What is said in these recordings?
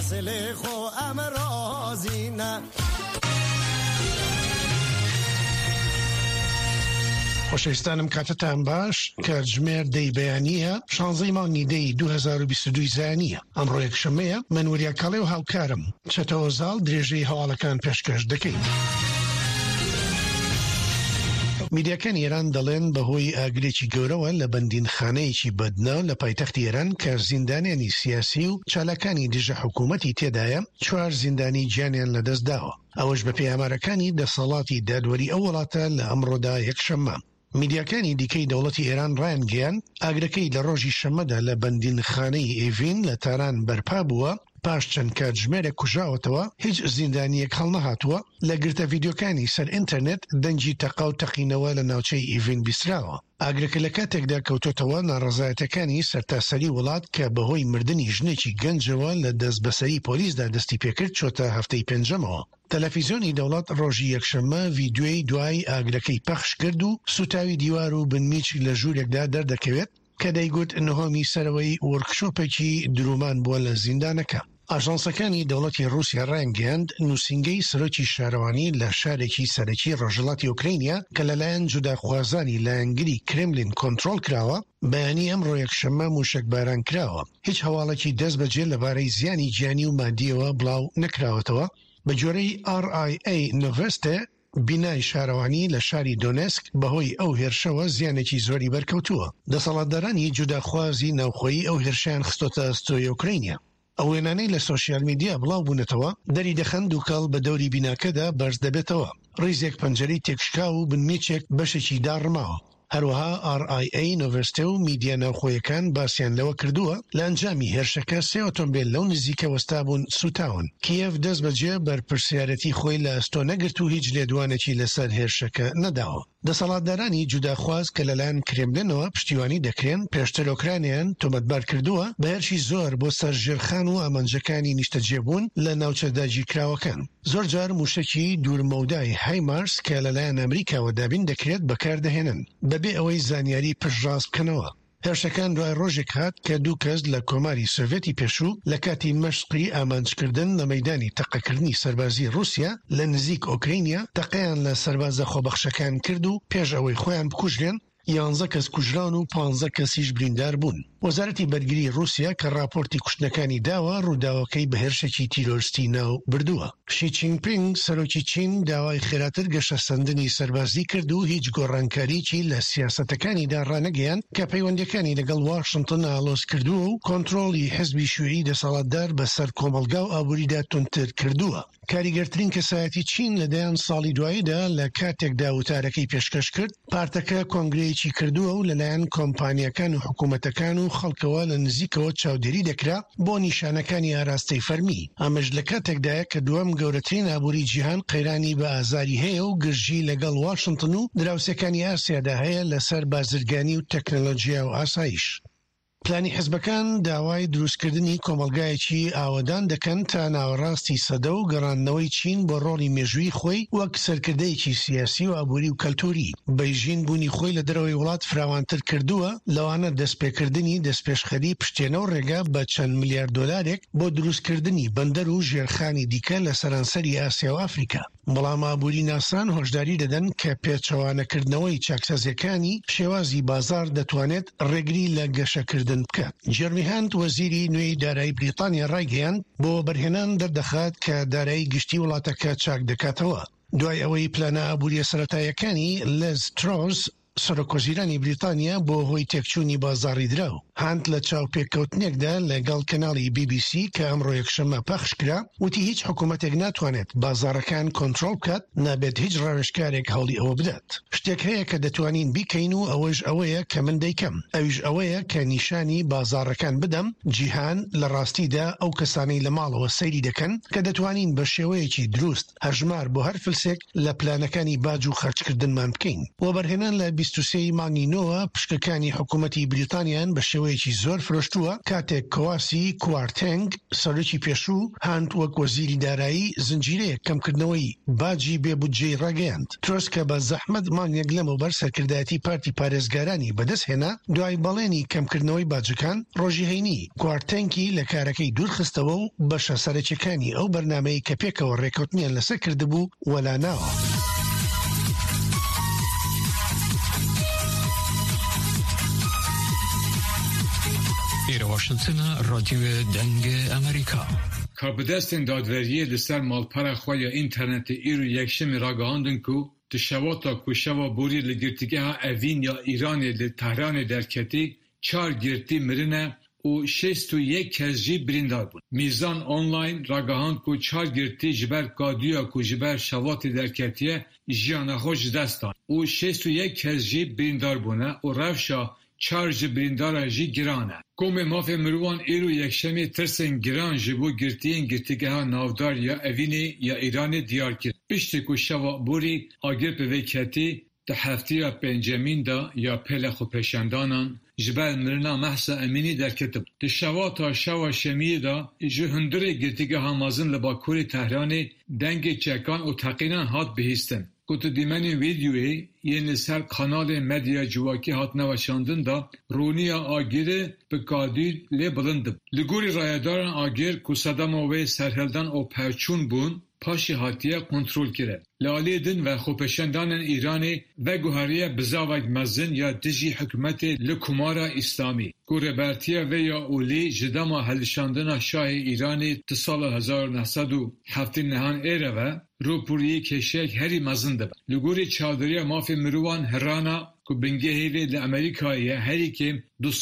اصل خو امرازینا خۆشەویستانم کاتتان باش کاتژمێر دەی بەیانیە 16 مانگی دەی 2022 زانیە ئەمڕۆ یەکشەمەیە من وەریا کاڵێ و هاوکارم چەتەوە زاڵ درێژەی هەواڵەکان پێشکەش دەکەین. میدیاکان ئێران دەڵێن بەهۆی ئاگرێکی گەورەوە لە بەندینخانەیەکی بەدنە لە پایتەختی ئێران کە زیندانیانی سیاسی و چالاکانی دژە حکوومەتی تێدایە 4 زیندانی گیانیان لەدەستداوە. ئەوەش بە پێی دەسەڵاتی دادوەری ئەو وڵاتە لە ئەمڕۆدا یەکشەممە. میدیاکانی دیکەی دەوڵەتی ئێران ڕایانگەیان ئاگرەکەی لە ڕۆژی شەمەدا لە بەندینخانەی ئێڤین لە تاران بەرپا بووە پاش چەند کاتژمێرە کوژاوەتەوە هیچ زیندانیەک هەڵنەهاتووە لە گرتە ڤیدیۆکانی سەر ئینتەرنێت دەنگی تەقا و تەقینەوە لە ناوچەی ئێڤین بیستراوە. ئاگرەکە لە کاتێکدا کەوتۆتەوە ناڕەزایەتەکانی سەرتاسەری وڵات کە بەهۆی مردنی ژنێکی گەنجەوە لە دەست بەسەری پۆلیسدا دەستی پێکرد چۆتە هەفتەی پێنجەمەوە. تەلەڤیزیۆنی دەوڵەت ڕۆژی یەکشەممە ڤیدیۆی دوای ئاگرەکەی پەخش کرد و سوتاوی دیوار و بنمیچ لە ژوورێکدا دەردەکەوێت کە دەیگوت نهۆمی سەرەوەی وەرکشۆپێکی درومان بووە لە زیندانەکە. ئاژانسەکانی دەوڵەتی رووسیا ڕایانگەیاند نووسینگەی سەرۆکی شارەوانی لە شارێکی سەرەکی ڕۆژهەڵاتی ئوکرینیا کە لەلایەن جوداخوازانی لایەنگری کرێملین کۆنتڕۆڵ کراوە بەیانی ئەمڕۆ یەکشەممە موشکباران کراوە. هیچ هەواڵێکی دەست بەجێ لەبارەی زیانی گیانی و مادیەوە بڵاو نەکراوەتەوە. بە جۆرەی RIA نۆڤستێ بینای شارەوانی لە شاری دۆنسک بەهۆی ئەو هێرشەوە زیانێکی زۆری بەرکەوتووە. دەسەڵاتدارانی جوداخوازی ناوخۆیی ئەو هێرشیان خستۆتە ئەستۆی ئوکرینیا. ئەو وێنانەی لە سۆشیال میدیا بڵاو بوونەتەوە دەری دەخەند و کاڵ بە دەوری بیناکەدا بەرز دەبێتەوە. ڕیزێک پەنجەرەی تێکشکا و بنمیچێک بەشێکی داڕماوە. هەروەها RIA نۆڤستێ و میدیا ناوخۆیەکان باسییان لەوە کردووە لە ئەنجامی هێرشەکە 3 ئۆتۆمبیل لەو نزیکە وەستا بوون سوتاون. کیەف دەست بەجێ بەرپرسیارەتی خۆی لە ئەستۆ نەگرت و هیچ لێدوانێکی لەسەر هێرشەکە نەداوە. دەسەڵاتدارانی جوداخواز کە لەلایەن کرێملینەوە پشتیوانی دەکرێن پێشتر ئۆکرانیان تۆمەتبار کردووە بە هێرشی زۆر بۆ سەرژێرخان و ئامانجەکانی نیشتەجێبوون لە ناوچە داگیرکراوەکان. زۆر جار موشکی دوورمەودای هایمارس کە لەلایەن ئەمریکاوە دابین دەکرێت بەکاردەهێنن بەبێ ئەوەی زانیاری پشتڕاست بکەنەوە. هێرشەکان دوای ڕۆژێک هات کە 2 کەس لە کۆماری سۆڤێتی پێشوو لە کاتی مەشقی ئامانجکردن لە مەیدانی تەقەکردنی سەربازی رووسیا لە نزیک ئۆکرینیا تەقەیان لە سەربازە خۆبەخشەکان کرد و پێش ئەوەی خۆیان بکوژرێن 11 کەس کوژران و 15 کەسیش بریندار بوون. وەزارەتی بەرگری رووسیا کە راپۆرتی کوشتنەکانی داوە ڕووداوەکەی بە هێرشێکی تیرۆریستی ناو بردووە. شی جینپینگ سەرۆکی چین داوای خێراتر گەشە سەندنی سەربازی کرد و هیچ گۆڕانکاریی لە سیاسەتەکانیدا ڕانەگەیان کە پەیوەندەکانی لەگەڵ واشنگتن ئالۆز کردووە و کۆنتڕۆڵی حزبی شیوعی دەسەڵاتدار بەسەر کۆمەلگا و ئابووریدا تونتر کردووە. کاریگەرترین کەسایەتی چین لەدایان ساڵی دواییدا لە کاتێکدا وتارەکەی پێشکەش کرد پارتەکە کۆنگرەیەکی کردووە و لەلایەن کۆمپانیەکان و حکوومەتەکان و خەڵکەوە لە نزیکەوە چاودێری دەکرا بۆ نیشانەکانی ئاراستەی فەرمی. ئەمەش لە کاتێکدایە کە دووەم گەورەترین ئابووری جیهان قەیرانی بە ئازاری هەیە و گرژی لەگەڵ واشنگتن و دراوسەکانی ئاسیادا هەیە لەسەر بازرگانی و تەکنۆلۆژیا و ئاسایش. پلانی حزبەکان داوای دروستکردنی کۆمەلگایەکی ئاوەدان دەکەن تا ناوەڕاستی سەدە و گەڕاندنەوەی چین بۆ ڕۆڵی مێژووی خۆی وەک سەرکردەیەکی سیاسی و ئابووری و کەلتوری. بەیژین بوونی خۆی لە دەرەوەی وڵات فراوانتر کردووە لەوانە دەستپێکردنی دەستپێشخەری پشتێنە و ڕێگا بە چەند ملیار دۆلارێک بۆ دروستکردنی بەندەر و ژێرخانی دیکە لە سەرانسەری ئاسیا و ئەفریقا. بەڵام ئابووری ناسان هۆشداری دەدەن کە پێچەوانەکردنەوەی چاکسەزیەکانی شێوازی بازار دەتوانێت ڕێگری لە گەشەکردن بکات. جێرمی هاند وەزیری نوێی دارایی بریتانیا ڕایگەیاند بۆ بەرهێنان دەردەخات کە دارایی گشتی وڵاتەکە چاک دەکاتەوە. دوای ئەوەی پلانە ئابووریە سەرەتایەکانی لێز ترۆس سەرۆکوەزیرانی بریتانیا بۆ هۆی تێکچوونی بازاڕی دراو. هاند لە چاوپێککەوتنێکدا لەگەڵ کەناڵی BBC کە ئەمڕۆ یەکشەممە پەخش کرا وتی هیچ حکوومەتێک ناتوانێت بازاڕەکان کۆنتڕۆڵ بکات نابێت هیچ ڕاوێژکارێک هەوڵی ئەوە بدات. شتێک هەیە کە دەتوانین بیکەین و ئەوەش ئەوەیە کە من دەیکەم. ئەویش ئەوەیە کە نیشانی بازاڕەکان بدەم جیهان لە ڕاستیدا ئەو کەسانەی لە ماڵەوە سەیری دەکەن کە دەتوانین بە شێوەیەکی دروست هەژمار بۆ هەر فلسێک لە پلانەکانی باج و خەرجکردنمان بکەین. وەبەرهێنان لە 23 مانگی نووە پشکەکانی حکوومەتی بریتانیان بە شێوەیەکی زۆر فرۆشتووە کاتێک کۆواسی کوارتنگ سەرۆکی پێشوو هاند وەک وەزیری دارایی زنجیرەیە کەمکردنەوەی باجی بێبودجەی ڕاگەیاند. ترۆس کە بە زەحمەت مانگێک لەمەوبەر سەرکردایەتی پارتی پارێزگارانی بەدەست هێنا دوای بەڵێنی کەمکردنەوەی باجەکان ڕۆژی هەینی کوارتنگی لە کارەکەی دوورخستەوە و بەشە سەرەکیەکانی ئەو بەرنامەی کە پێکەوە ڕێکەوتنیان لەسەر کردبوو وەلاناوە. ایره واشنطن رادیو دنگ امریکا. کاربدستên dadveriyê li ser malpera xwe ya înternetê îro yekşemê ragihandin ku di şewata ku şewa borî li girtîgeha Evîn ya Îranê li Tehranê derketî 4 girtî mirine û 61 kes jî birîndar bûn. Mîzan online ragihand ku 4 girtî ji ber gadiya ku ji ber şewatê derketiye jiyana xwe ji dest dan û 61 kes jî birîndar bûne û rewşa 4 ji birîndara jî giran e. Komê mafê mirovan îro yekşemê tirsên giran ji bo girtiyên girtîgeha navdar ya Evînê ya Îranê diyar kir. Piştî ku şeva borî agir bi vê ketî di heftiya pêncemîn da ya pêla xwepêşandanan ji ber mirina Mehsa Emînî derketibû. Di şewata şewa şemiyê da ji hundirê girtîgeha mezin li Bakurê Tehranê dengê çekan û teqînan hat bihîstin. Ku tu dîmenên vîdyoyê yên li ser kanalên medya civakî hatine weşandin da rûniya agirê bi kadîr lê bilind dibû. Li gorî rayedaran agir ku sedema wê serhildan û pevçûn bûn paşî hatiye kontrol kirin. Li aliyê din ve xwepêşandanên Îranê veguheriye bizavek mezin ya dijî hikûmetê li kumara İslamî. Ku rêbertiya vê ya olî ji dema helişandina Şahê Îranê ti sala 1970 nehan êre ve rûpûriyê keşiyek herî mezin dibe. Li gorî çavdiriya mafê mirovan herana ku bingehê vê li Amerîkayê herîkê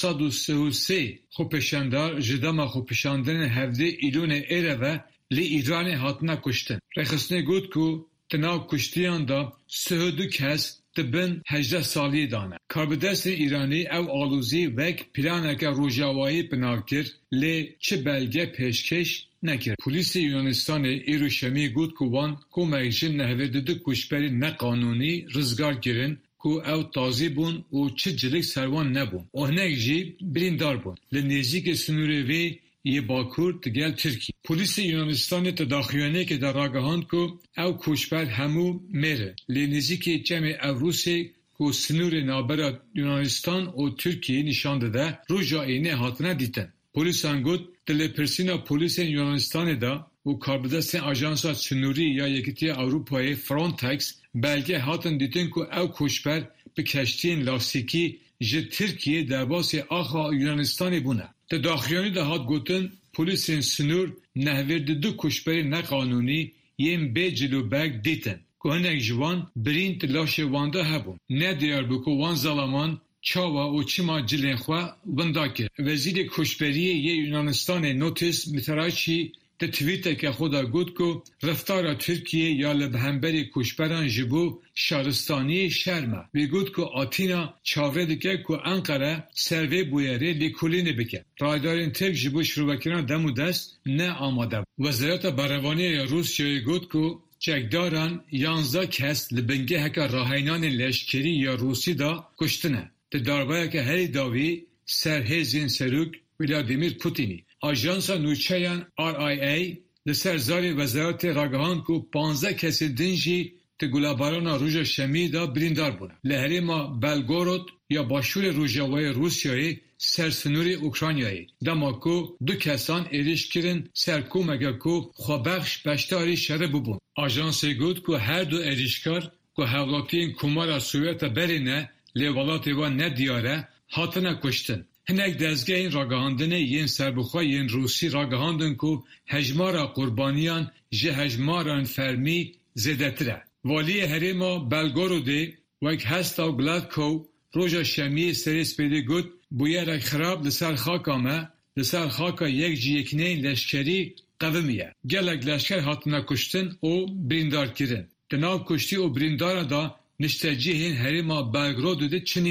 233 xwepêşandar ji dema xwepêşandinên hevdê îlonê êre ve li Îranê hatine kuştin. Rêxistinê got ku di nav kuştiyan da 32 kes di bin 18 saliyê de ne. Karbidestên Îranî ev alozî wek planeke rojavayî binav kir lê çi belge pêşkeş nekir. Polîsê Yunanistanê îro şemiyê got ku wan komek ji nehvê du kuşberî neqanûnî rizgar kirin ku ew tazî bûn û çi cilik serwan nebûn. û hinek jî birîndar bûn. Li nêzîkê sinûrê vê yê Bakur digel Tirkiye. Polîsê Yunanistanê di daxuyanekê de ragihand ku ew koçber hemû mêre. Lê nêzîkê çemê Evrûsê ku sinûrê navbera Yunanistan û Tirkiyeyê nîşan dide roja ênê hatine dîtin. Polîsan got di lêpirsîna polîsên Yunanistanê de û karbidestên Ajansa Sinûrî ya Yekîtiya Ewropayê Frontex belge hatin dîtin ku ew koçber bi keştiyên lastikî ji Tirkiye derbasê axa Yunanistanê bûne. Di daxuyanî de hat gotin polîsên sinûr nehvê du koçberê neqanûnî yên bê cilûberg dîtin ku hinek ji wan birîn di laşê wan de hebûn. Nediyar bû ku wan zalaman çawa û çima cilên xwe winda kir. Wezîrê Koçberiyê yê Yunanistanê Notis Mitaraçî di twîtekê xwe de got ku reftara Tirkiye ya li bihemberê koçberan ji bo şaristaniyê şerm e. Wê got ku Atîna çavrê dike ku Enqere ser vê bûyerê lêkolînê bike. Rayedarên Tirk ji bo şîrokirina dem û dest ne amade bûn. Wezareta Berevaniya ya Rûsyayê got ku çekdaran 11 kes li bingeheka rahênanên leşkerî ya Rûsî da kuştine. Di darbeyeke herî dawî serhêzên Serok Vladimir Putinî. Ajansa nûçeyan RIA li ser zarê wezaretê ragihand ku 15 kesên din jî di gulabarana roja şemiyê da birîndar bûne. Li herêma Belgorod ya başûrê Rojavayê Rûsyayê ser sinûrê Ukraynayê dema ku du kesan êriş kirin ser komeke ku xwebexş beşdarî şerê bibûn. Ajansê got ku her du êrişkar ku hevlatiyên Komara Sovyeta berê ne lê welatê wan nediyar e hatine kuştin. Hinek dezgehên ragihandinê yên serbixwe yên Rûsî ragihandin ku hejmara qurbaniyan ji hejmaran fermî zêdetir e. Valiyê herêma Belgorodê wek hesta Gladkow roja şemiyê serê spêdê got bûyerek xirab li ser xaka me li ser xaka yek ji yekîneyên leşkerî qevimiye. Gelek leşker hatine kuştin û birîndarkirin. Di nav kuştî û birîndara da niştecihên herêma Belgorodê de çinîne.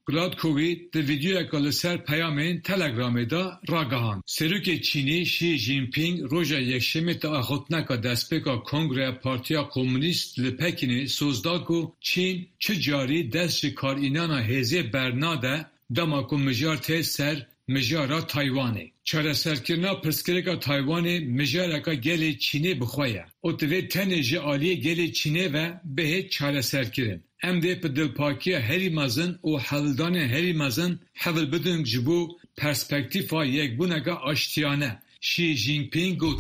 گلادکووی د ویدیویک لسر پیامین تلگرام دا راگهان. سروک چینی شی جینپینگ روژا یکشنبه تا اخوتناکا دستپیکا کنگره پارتیا کمونیست لپکینی سوزداکو چین چه جاری دست کار اینانا هزه برناده دماکو مجار تیز سر مجارا تایوانه. چاره سرکرنا پرسکرگا تایوانه مجارکا گل چینی بخواه. او دوی تنه جعالی گل چینی و به چاره سرکرن. ام ده په دلپاکیه هری مزن او حلدان هری مزن حول بدن جبو پرسپکتیفا یک بونگا آشتیانه شی جینپینگ گوت.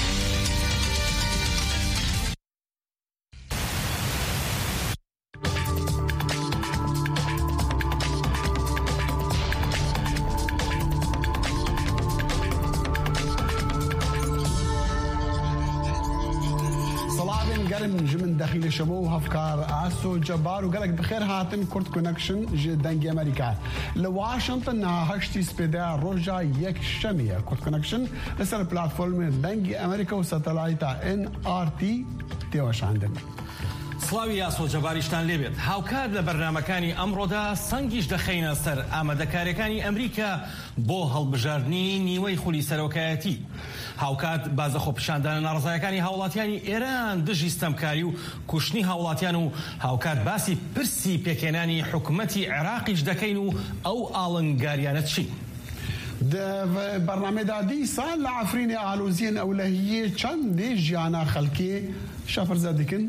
من داخل شمو هفكار عسو جبار وقالك بخير هاتن كورت كونكشن دنجي امريكا لواشنطن هاشتي سبيدا روجا يك شمية كورت كونكشن لسر بلاتفورم دنجي امريكا وساتلايتا NRT تيوش عندنا سڵاوی یاسۆ جەباریشتان لێبێت هاوکات لە بەرنامەکانی ئەمڕۆدا سەنگیش دەخەینە سەر ئامادەکاریەکانی ئەمریکا بۆ هەڵبژاردنی نیوەی خولی سەرۆکایەتی هاوکات بازە خۆپیشاندانە ناڕزایەکانی هاوڵاتیانی ئێران دژی ستەمکاری و کوشتنی هاوڵاتیان و هاوکات باسی پرسی پێکێنانی حکوومەتی عێراقیش دەکەین و ئەو ئاڵنگاریانە چی برنامه دادی سال لعفرین آلوزین اولهیه چند جیانا خلکی شافر زادکن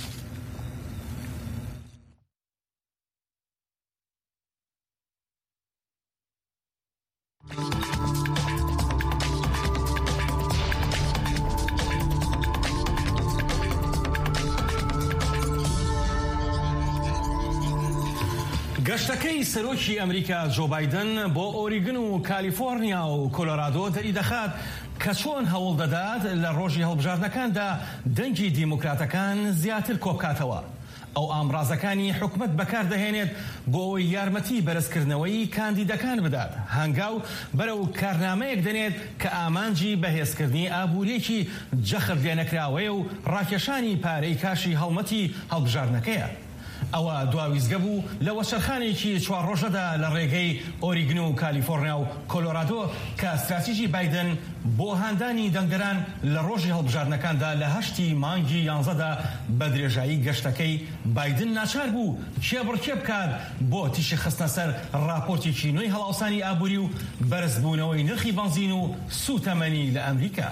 گەشتەکەی سەرۆکی ئەمریکا جۆ بایدن بۆ ئۆریگن و کالیفۆرنیا و کۆلۆرادۆ دەری دەخات کە چۆن هەوڵ دەدات لە ڕۆژی هەڵبژاردنەکاندا دەنگی دیموکراتەکان زیاتر کۆبکاتەوە ئەو ئامڕازەکانی حکومەت بەکاردەهێنێت بۆ ئەوەی یارمەتی بەرزکردنەوەی کاندیدەکان بدات هەنگاو بەرەو کارنامەیەک دەنێت کە ئامانجی بەهێزکردنی ئابوووریەکی جەخت لێنەکراوەیە و ڕاکێشانی پارەی کاشی هەڵمەتی هەڵبژاردنەکەیە ئەوە دواویزگە بوو لە وەچەرخانێکی چوار ڕۆژەدا لە ڕێگەی ئۆریگن و کالیفۆرنیا و کۆلۆرادۆ کە استراتیژی بایدن بۆ هاندانی دەنگەران لە ڕۆژی هەڵبژاردنەکاندا لە 8 مانگی 11دا بە درێژایی گەشتەکەی بایدن ناچار بوو کێبڕکێ بکات بۆ تیشی خستنە سەر راپۆرتێکی نوێی هەڵاوسانی ئابووری و بەرزبوونەوەی نرخی بنزین و سوتەمەنی لە ئەمریکا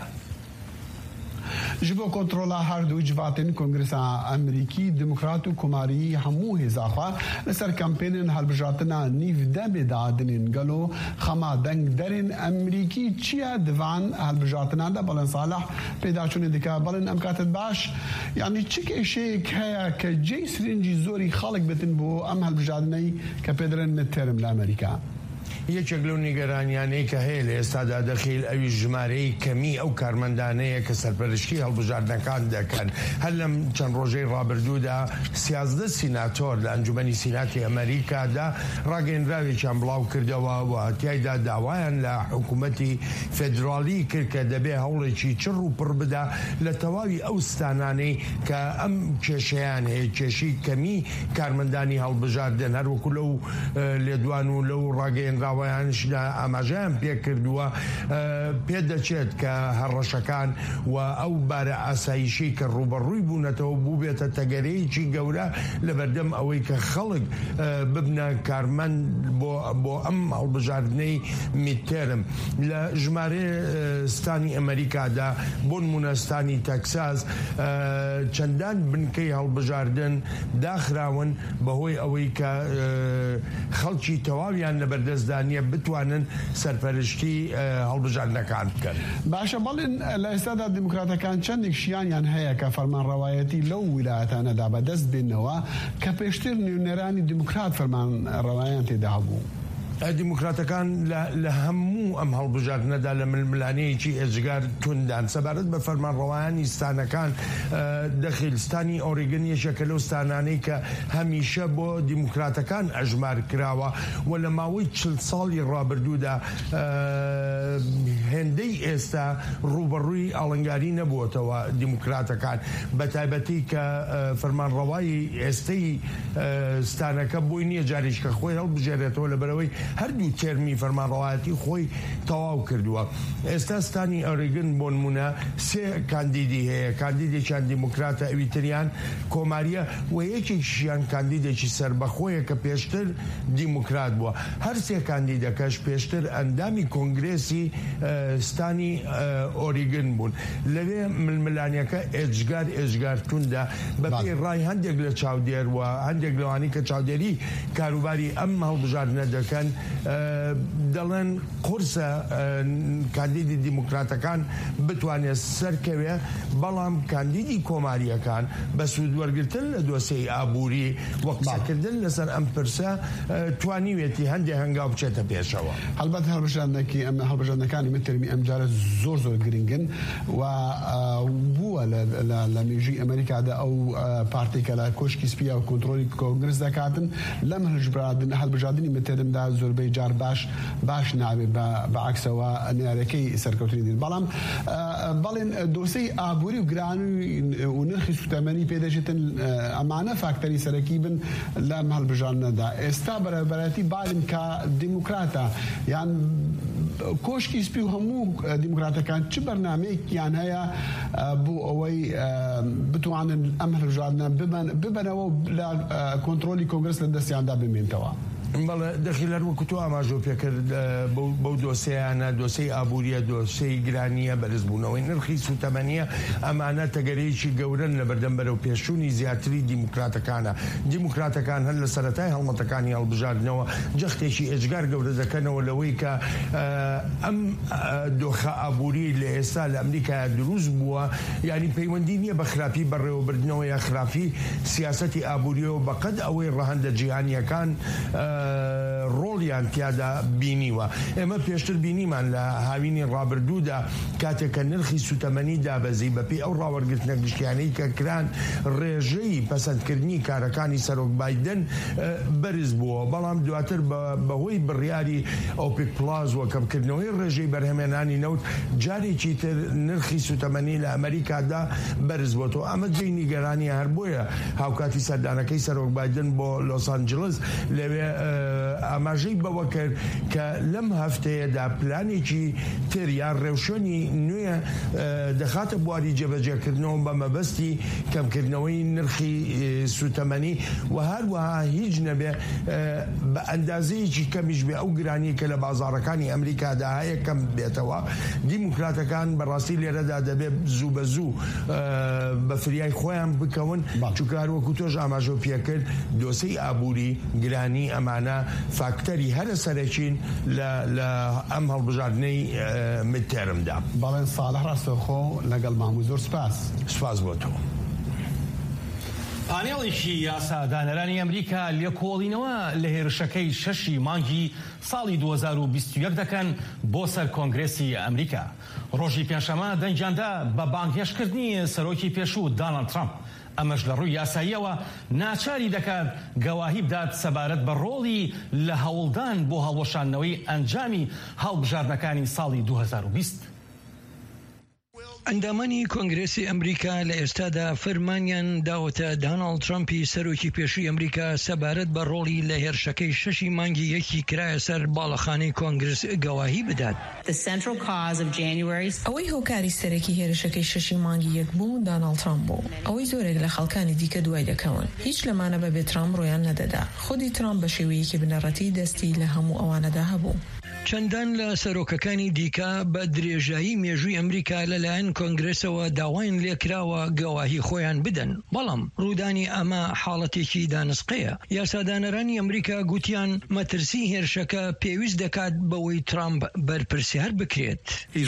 جبو کنترولا هر دو جواتن کنگرس امریکی دموکرات و کماری همو هزاخوا لسر کمپینن هلبجاتنا نیف دم دادنین گلو خما دنگ درین امریکی چیا دوان هلبجاتنا دا بلن صالح پیدا چونه دکا بلن امکاتت باش یعنی چک اشیک هیا که جی سرنجی زوری خالق بتن بو ام هلبجاتنی که پیدرن مترم لامریکا یەکێک لەو نیگەرانیانەی کە هەیە لە ئێستادا دەخیل ئەوی ژمارەی کەمی ئەو کارمەندانەیە کە سەرپەرشتی هەڵبژاردنەکان دەکەن هەر لەم چەند ڕۆژەی ڕابردوودا 13 سیناتۆر لە ئەنجومەنی سیناتی ئەمریکادا ڕاگەیەنراوێکیان بڵاو کردەوە و تیایدا داوایان لە حکوومەتی فێدراڵی کرد کە دەبێ هەوڵێکی چڕ و پڕ بدا لە تەواوی ئەو ستانانەی کە ئەم کێشەیان هەیە کێشی کەمی کارمەندانی هەڵبژاردن هەروەکو لەو لێدوان و لەو ڕاگەیەنراوە یانشدا ئاماژەیان پێ کردووە پێدەچێت کە هەڕەشەکان و ئەو بارە ئاسایشی کە ڕوبەڕووی بوونەتەوە بوو بێتە تەگەرەیەکی گەورە لەبەردەم ئەوەی کە خەڵک ببنە کارمەند بۆ ئەم هەڵبژاردنەی میدتێرم لە ژمارە ستانی ئەمریکادا بۆ نمونە ستانی تەکساس چەندان بنکەی هەڵبژاردن داخراون بەهۆی ئەوەی کە خەڵکی تەواویان لەبەردەستدان بتوانن سەرپەرشتی هەڵبژاردنەکان بکەن باشە بەڵێن لە ئێستادا دیموکراتەکان چەندێک شیانیان هەیە کە فەرمانڕەوایەتی لەو ویلایەتانەدا بەدەست بێنەوە کە پێشتر نوێنەرانی دیموکرات فەرمانڕەوایان تێدا هەبوو دیموکراتەکان لە هەموو ئەم هەڵبژاردنەدا لە ململانەیەکی ئێجگار توندان سەبارەت بە فەرمانڕەوایانی ستانەکان. دەخیلستانی ئۆریگن یەکێکە لەو ستانانەی کە هەمیشە بۆ دیموکراتەکان ئەژمار کراوە و لە ماوەی 40 ساڵی ڕابردوودا هێندەی ئێستا ڕوبەڕووی ئاڵنگاری نەبووەتەوە دیموکراتەکان، بە تایبەتی کە فەرمانڕەوایی ئێستەی ستانەکە بۆی نییە جاریشکە خۆی هەڵبژێرێتەوە لەبەرەوەی هەردوو تێرمی فەرمانڕەوایەتی خۆی تەواو کردووە. ئێستا ستانی ئۆریگن بۆ نمونە 3 کاندیدی هەیە، کاندیدێکیان دیموکراتە ئەویتریان کۆماریە و یەکێکیشیان کاندیدێکی سەربەخۆیە کە پێشتر دیموکرات بووە. هەر 3 کاندیدەکەش پێشتر ئەندامی کۆنگرێسی ستانی ئۆریگن بوون. لەوێ ململانیەکە ئێجگار توندە بەپێی ڕای هەندێک لە چاودێر و هەندێک لەوانی کە چاودێری کاروباری ئەم هەڵبژاردنە دەکەن دەڵێن قورسە کاندیدی دیموکراتەکان بتوانێت سەرکەوێ، بەڵام کاندیدی کۆماریەکان بە سوودوەرگرتن لە دۆسەی ئابووری و قسەکردن لەسەر ئەم پرسە توانیوێتی هەندێک هەنگاو بچێتە پێشەوە. هەڵبەت هەڵبژاردنەکانی مترمی ئەمجارە زۆر گرنگن و بووە لە مێژووی ئەمریکادا ئەو پارتێکە لە کۆشکی سپیا و کۆنتڕۆلی کۆنگرس دەکاتن لەم هەڵبژاردننی مترمدا زۆربەی جار باش ناوێ بەعکسەوە نارەکەی سەرکەوتنی دین. بەڵام بەڵێن دۆسەی ئابووری و گرانی و نرخی سوتەمەنی پێدەچێتن ئەمانە فاکتەری سەرەکی بن لەم هەڵبژاردنەدا. ئێستا بەرەبەرەتی بالین کە دیموکراتە یان کۆشکی سپی و هەموو دیموکراتەکان چ بەرنامەیەکیان هەیە بۆ ئەوەی بتوانن ئەم هەڵبژاردنە ببەنەوە لە کۆنتڕۆلی کۆنگرس لە دەستیاندا بمێنتەوە. بەڵێ دەخیلەر وەکو تۆ ئاماژۆ پێکرد بەو دۆسەیانە، دۆسەی ئابووریە، دۆسەی گرانیە، بەرزبوونەوەی نرخی سوتەمەنیە، ئەمانە تەگەرەیەکی گەورن لە بەردەم بەرەو پێشوونی زیاتری دیموکراتەکانە. دیموکراتەکان هەر لە سەرەتای هەڵمەتەکانی هەڵبژاردنەوە جەختێکی ئێجگار گەورە دەکەنەوە لەوەی کە ئەم دۆخە ئابووری لە ئێستا لە ئەمریکا دروست بووە، یعنی پەیوەندی نییە بە خراپی بەڕێوەبردنەوە یا خراپی سیاسەتی ئابووریەوە بەقەد ئەوەی ڕەهەندە جیهانیەکان ڕۆڵیان تیادا بینیوە. ئێمە پێشتر بینیمان لە هاوینی ڕابردوودا کاتێککە نرخی سوتەمەنی دابەزی بەپێی ئەو ڕاوەرگرتنە گشتیانەی کە کران ڕێژەی پەسەندکردنی کارەکانی سەرۆک بایدن بەرز بووە، بەڵام دواتر بەهۆی بڕیاری ئۆپێک پلاس و کەمکردنەوەی ڕێژەی بەرهەمێنانی نەوت جارێکی تر نرخی سوتەمەنی لە ئەمریکادا بەرز بۆتەوە. ئەمە جێی نیگەرانی هەر بۆیە هاوکاتی سەردانەکەی سەرۆک بایدن بۆ لۆس ئانجلس لەوێ ئاماژەی بەوە کرد کە لەم هەفتەیەدا پلانێکی تر یان ڕێوشۆنی نوێ دەخاتە بواری جێبەجێکردنەوە بە مەبەستی کەمکردنەوەی نرخی سوتەمەنی و هەروەها هیچ نەبێ بە ئەندازەیەکی کەمیش بێ ئەو گرانی کە لە بازاڕەکانی ئەمریکادا هەیە کەم بێتەوە. دیموکراتەکان بەڕاستی لێرەدا دەبێت زوو بە زوو بە فریای خۆیان بکەون، چونکە هەروەکو تۆش ئاماژە پێکرد دۆسەی ئابووری گرانی ئەمانە فاکتەری هەرە سەرەکین لە ئەم هەڵبژاردنەی متێرمدا. بەڵێن ساڵح ڕاستەوخۆ لەگەڵ ماموو زۆر سپاس بۆ تۆ. پانێڵێکی یاسادانەرانی ئەمریکا لێکۆڵینەوە لە هێرشەکەی 6 مانگی ساڵی 2021 دەکەن بۆ سەر کۆنگرێسی ئەمریکا. ڕۆژی پێنجشەمە دەنجاندا بە بانگهێشتکردنی سەرۆکی پێشوو دۆناڵد ترامپ. ئەمەش لە ڕووی یاساییەوە ناچاری دەکات گەواهی بدات سەبارەت بە ڕۆڵی لە هەوڵدان بۆ هەڵوەشاندنەوەی ئەنجامی هەڵبژاردنەکانی ساڵی 2020. ئەندامانی کۆنگرێسی ئەمریکا لە ئێستادا فەرمانیان داوەتە دۆناڵد ترامپی سەرۆکی پێشووی ئەمریکا سەبارەت بە ڕۆڵی لە هێرشەکەی 6 مانگی یەکی کرایە سەر باڵەخانەی کۆنگرس گەواهی بدات. ئەوەی هۆکاری سەرەکی هێرشەکەی 6 مانگی یەک بوو دۆناڵد ترامپ بوو. ئەوەی زۆرێک لە خەڵکانی دیکە دوای دەکەون. هیچ لەمانە بەبێ ترامپ ڕۆیان نەدەدا. خودی ترامپ بە شێوەیەکی بنەڕەتی دەستی لە هەموو ئەوانەدا هەبوو. چەندان لە سەرۆکەکانی دیکە بە درێژایی مێژووی ئەمریکا لەلایەن کۆنگرسەوە داوایان لێکراوە گەواهی خۆیان بدەن، بەڵام ڕوودانی ئەمە حاڵەتێکی دانسقەیە. یاسادانەرانی ئەمریکا گوتیان مەترسی هێرشەکە پێویست دەکات بەوەی ترامپ بەرپرسیار بکرێت.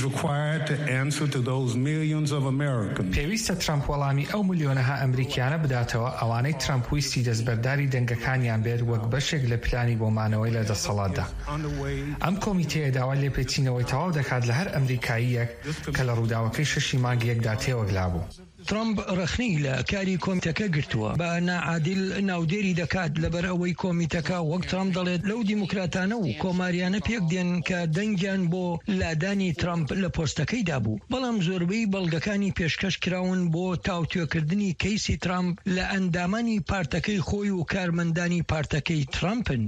پێویستە ترامپ وەڵامی ئەو ملیۆنەها ئەمریکیانە بداتەوە ئەوانەی ترامپ ویستی دەستبەرداری دەنگەکانیان بێت وەک بەشێک لە پلانی بۆمانەوەی لە دەسەڵاتدا. ئەم کۆمیتەیە داوا لێپێچینەوەی تەواو دەکات لە هەر ئەمریکاییەک کە لە ڕووداوەکەی 6 مانگیەکدا تێوەگلا بوو. ترامپ ڕخنی لە کاری کۆمیتەکە گرتووە، بە نائادل ناودێری دەکات لەبەر ئەوەی کۆمیتەکە وەک ترامپ دەڵێت لەو دیموکراتانە و کۆماریانە پێک دێن کە دەنگیان بۆ لادانی ترامپ لە پۆستەکەیدا بوو. بەڵام زۆربەی بەڵگەکانی پێشکەش کراون بۆ تاوتوێکردنی کەیسی ترامپ لە ئەندامانی پارتەکەی خۆی و کارمەندانی پارتەکەی ترامپن.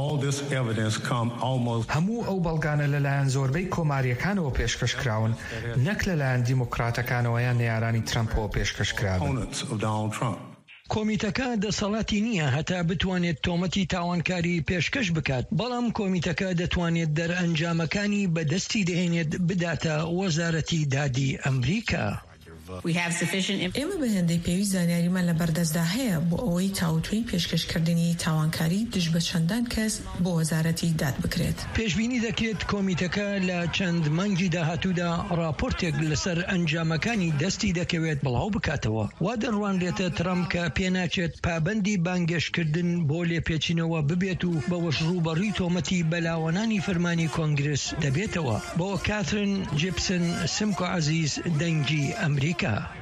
هەموو ئەو بەڵگانە لەلایەن زۆربەی کۆماریەکانەوە پێشکەش کراون، نەک لەلایەن دیموکراتەکانەوە یان نێرانی ترامپ پێشکەشکراون. کۆمیتەکە دەسەڵاتی نییە هەتا بتوانێت تۆمەتی تاوانکاری پێشکەش بکات، بەڵام کۆمیتەکە دەتوانێت دەرئەنجامەکانی بەدەستی دەهێنێت بداتە وەزارەتی دادی ئەمریکا. ئێمە بە هێندەی پێویست زانیاریمان لە بەردەستدا هەیە بۆ ئەوەی تاوتوی پێشکەشکردنی تاوانکاری دژ بە چەندان کەس بۆ وەزارەتی داد بکرێت. پێشبینی دەکرێت کۆمیتەکە لە چەند مانگی داهاتوودا راپۆرتێک لەسەر ئەنجامەکانی دەستی دەکەوێت بڵاو بکاتەوە. وا دەڕوانرێتە ترامپ کە پێناچێت پابەندی بانگێشکردن بۆ لێپێچینەوە ببێت و بەوەش ڕوبەڕووی تۆمەتی بەلاوانانی فەرمانی کۆنگرس دەبێتەوە. بۆ کاترین جیپسن سمکۆ عەزیز، دەنگی ئەمریکا.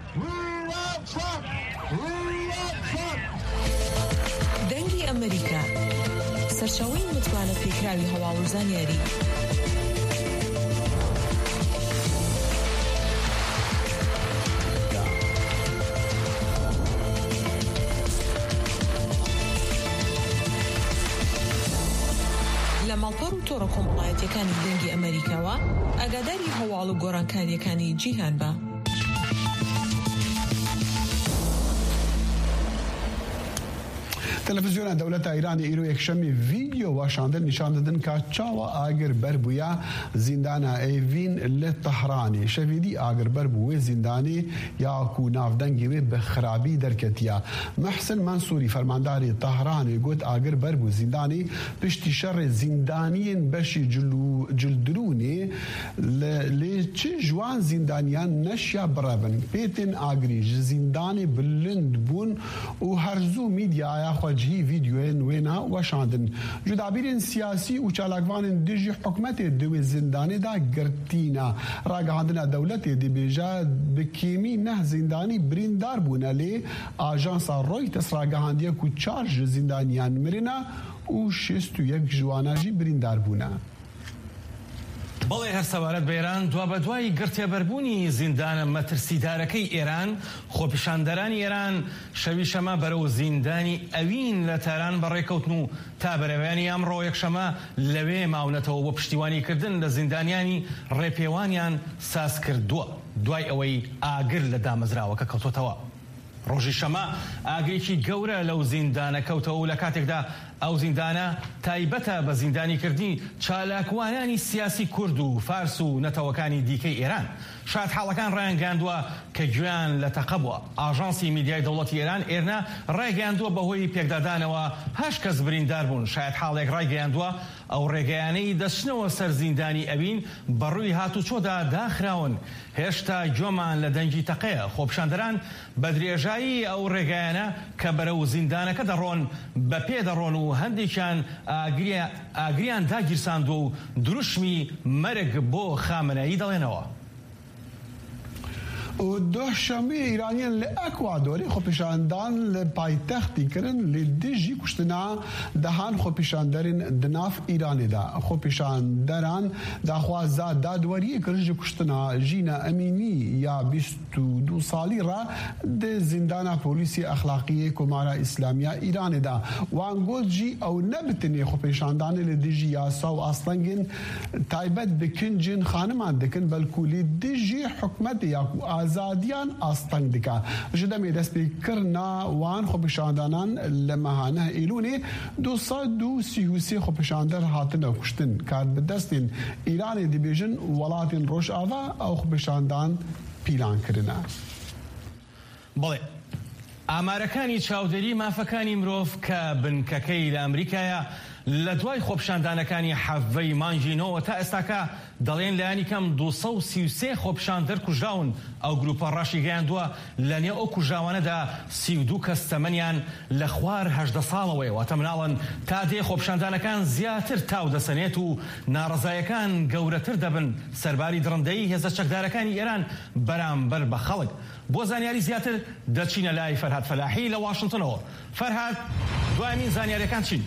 دەنگی ئەمریکا، سەرچاوەی متمانە پێکراوی هەواڵ و زانیاری. لە ماڵپەڕ و تۆڕە کۆمەڵایەتیەکانی دەنگی ئەمریکاوە ئاگاداری هەواڵ و گۆڕانکاریەکانی جیهان بە. تلفزیۆنە دەوڵەتە ئیرانی ئیرۆ یەکشەمی ڤیدیۆ واشاندن نیشان دەدن کە چاوە ئاگربەر بووە زیندانە ئێڤین لە تەهرانی. شەڤیدی ئاگربەر بووێ زیندانی یاکو ناودەنگی وێ بە خراپی دەرکەتیە. محسن منسووری فەرمانداری تەهرانی گوت ئاگربەر بوو زیندانی پشتی شەڕێ زیندانیên بەشی جلدرونێ لێ چ جوان زیندانیان نەشیا بڕەبن پێتên ئاگری ji زیندانê bilind bûn û herzû mîdyaya xwe cihî vîdyoyên wê ne weşandin. Cudabîrên siyasî û çalakvanên dijî hikûmetê di wê zindanê de girtîne. Ragihandina dewletê dibêje bi kêmî neh zindanî birîndar bûne lê ajansa Reuters ragihandiye ku 4 ji zindaniyan mirine û 61 ji wan jî birîndar bûne. بەڵێ هەرسەوارەت بە ئێران دوا بە دوای گرتێبەربوونی زیندانە مەترسیدارەکەی ئێران، خۆپیشاندەرانی ئێران شەوی شەمە بەرەو زیندانی ئەوین لە تاران بەڕێکەوتن و تا بەرەوێنی ئەمڕۆ یەکشەمە لەوێ ماونەتەوە بۆ پشتیوانیکردن لە زیندانیانی ڕێپێوانیان ساز کردووە دوای ئەوەی ئاگر لە دامەزراوەکە کەوتۆتەوە. ڕۆژی شەمە ئاگرێکی گەورە لەو زیندانە کەوتەوە و لە کاتێکدا ئەو زیندانە تایبەتە بە زیندانیکردنی چالاکوانانی سیاسی کورد و فارس و نەتەوەکانی دیکەی ئێران. شاید حاڵەکان ڕایانگەاندووە کە گوێیان لە تەقە بووە. ئاژانسی میدیای دەوڵەتی ئێران ئێرنا ڕایگەاندووە بەهۆی پێکدادانەوە 8 کەس بریندار بوون. شاید حاڵێک ڕایگەاندووە ئەو ڕێگەیانەی دەچنەوە سەر زیندانی ئەوین بەڕووی هاتوچۆدا داخراون. هێشتا گوێمان لە دەنگی تەقەیە. خۆپیشاندەران بە درێژایی ئەو ڕێگەیانە کە بەرەو زیندانەکە دەڕۆن بە پێ دەڕۆن و هەندێکیان ئاگریان داگیرساندووە و دروشمی مەرگ بۆ خامنەیی دەڵێنەوە. و دوشەمە ئیرانیان لە ئەکوادۆری خۆپیشاندان لە پایتەختی کردن لە دژی کوشتنا دەهان خۆپیشاندەرین دناف ئیرانێدا. خۆپیشاندەران داخوازا دادوەریە کردژی کوشتنا ژینە ئەمینی یا 22 ساڵی ڕا دە زیندانە پۆلیسی ئەخلاقیە کۆمارە ئیسلامیە ئیرانێدا. وانگۆجی ئەو نەبتنێ خۆپیشاندانە لە دژی یاسا و ئاسڵەنگین تایبەت بکنجن خانمان دکن بەلکو لە دژی حکومەت یاکو ئازادیان ئاستەنگ دکا ji demê destpêkirina wan xwepêşandanan li mehane Îlûnê 233 xwepêşander hatine kuştin kar bi destên Îranê dibêjin welatên Rojava ew xwepêşandan pîlan kirine. بەڵێ ئامارەکانی چاودێری مافەکانی مرۆڤ کە بنکەکەی لە ئەمریکایە لە دوای خۆپشاندانەکانی حەڤەی مانجینەوە تا ئێستاکە دەڵێن لایانی کەم 233 خۆپشاندەر کوژراون ئەو گروپە ڕاشی گەیاندووە لە نێو ئەو کوژراوانەدا 32 کەس تەمەنیان لە خوار 18 ساڵەوەی واتە مناڵن تا دێ خۆپشاندانەکان زیاتر تاو دەسەنێت و ناڕزایەکان گەورەتر دەبن سەرباری دڕندەی هێزە چەکدارەکانی ئێران بەرامبەر بە خەڵک. بۆ زانیاری زیاتر دەچینە لای فەرهاد فەلاحی لە واشنگتنەوە. فەرهاد دوایمین زانیاریەکان چین؟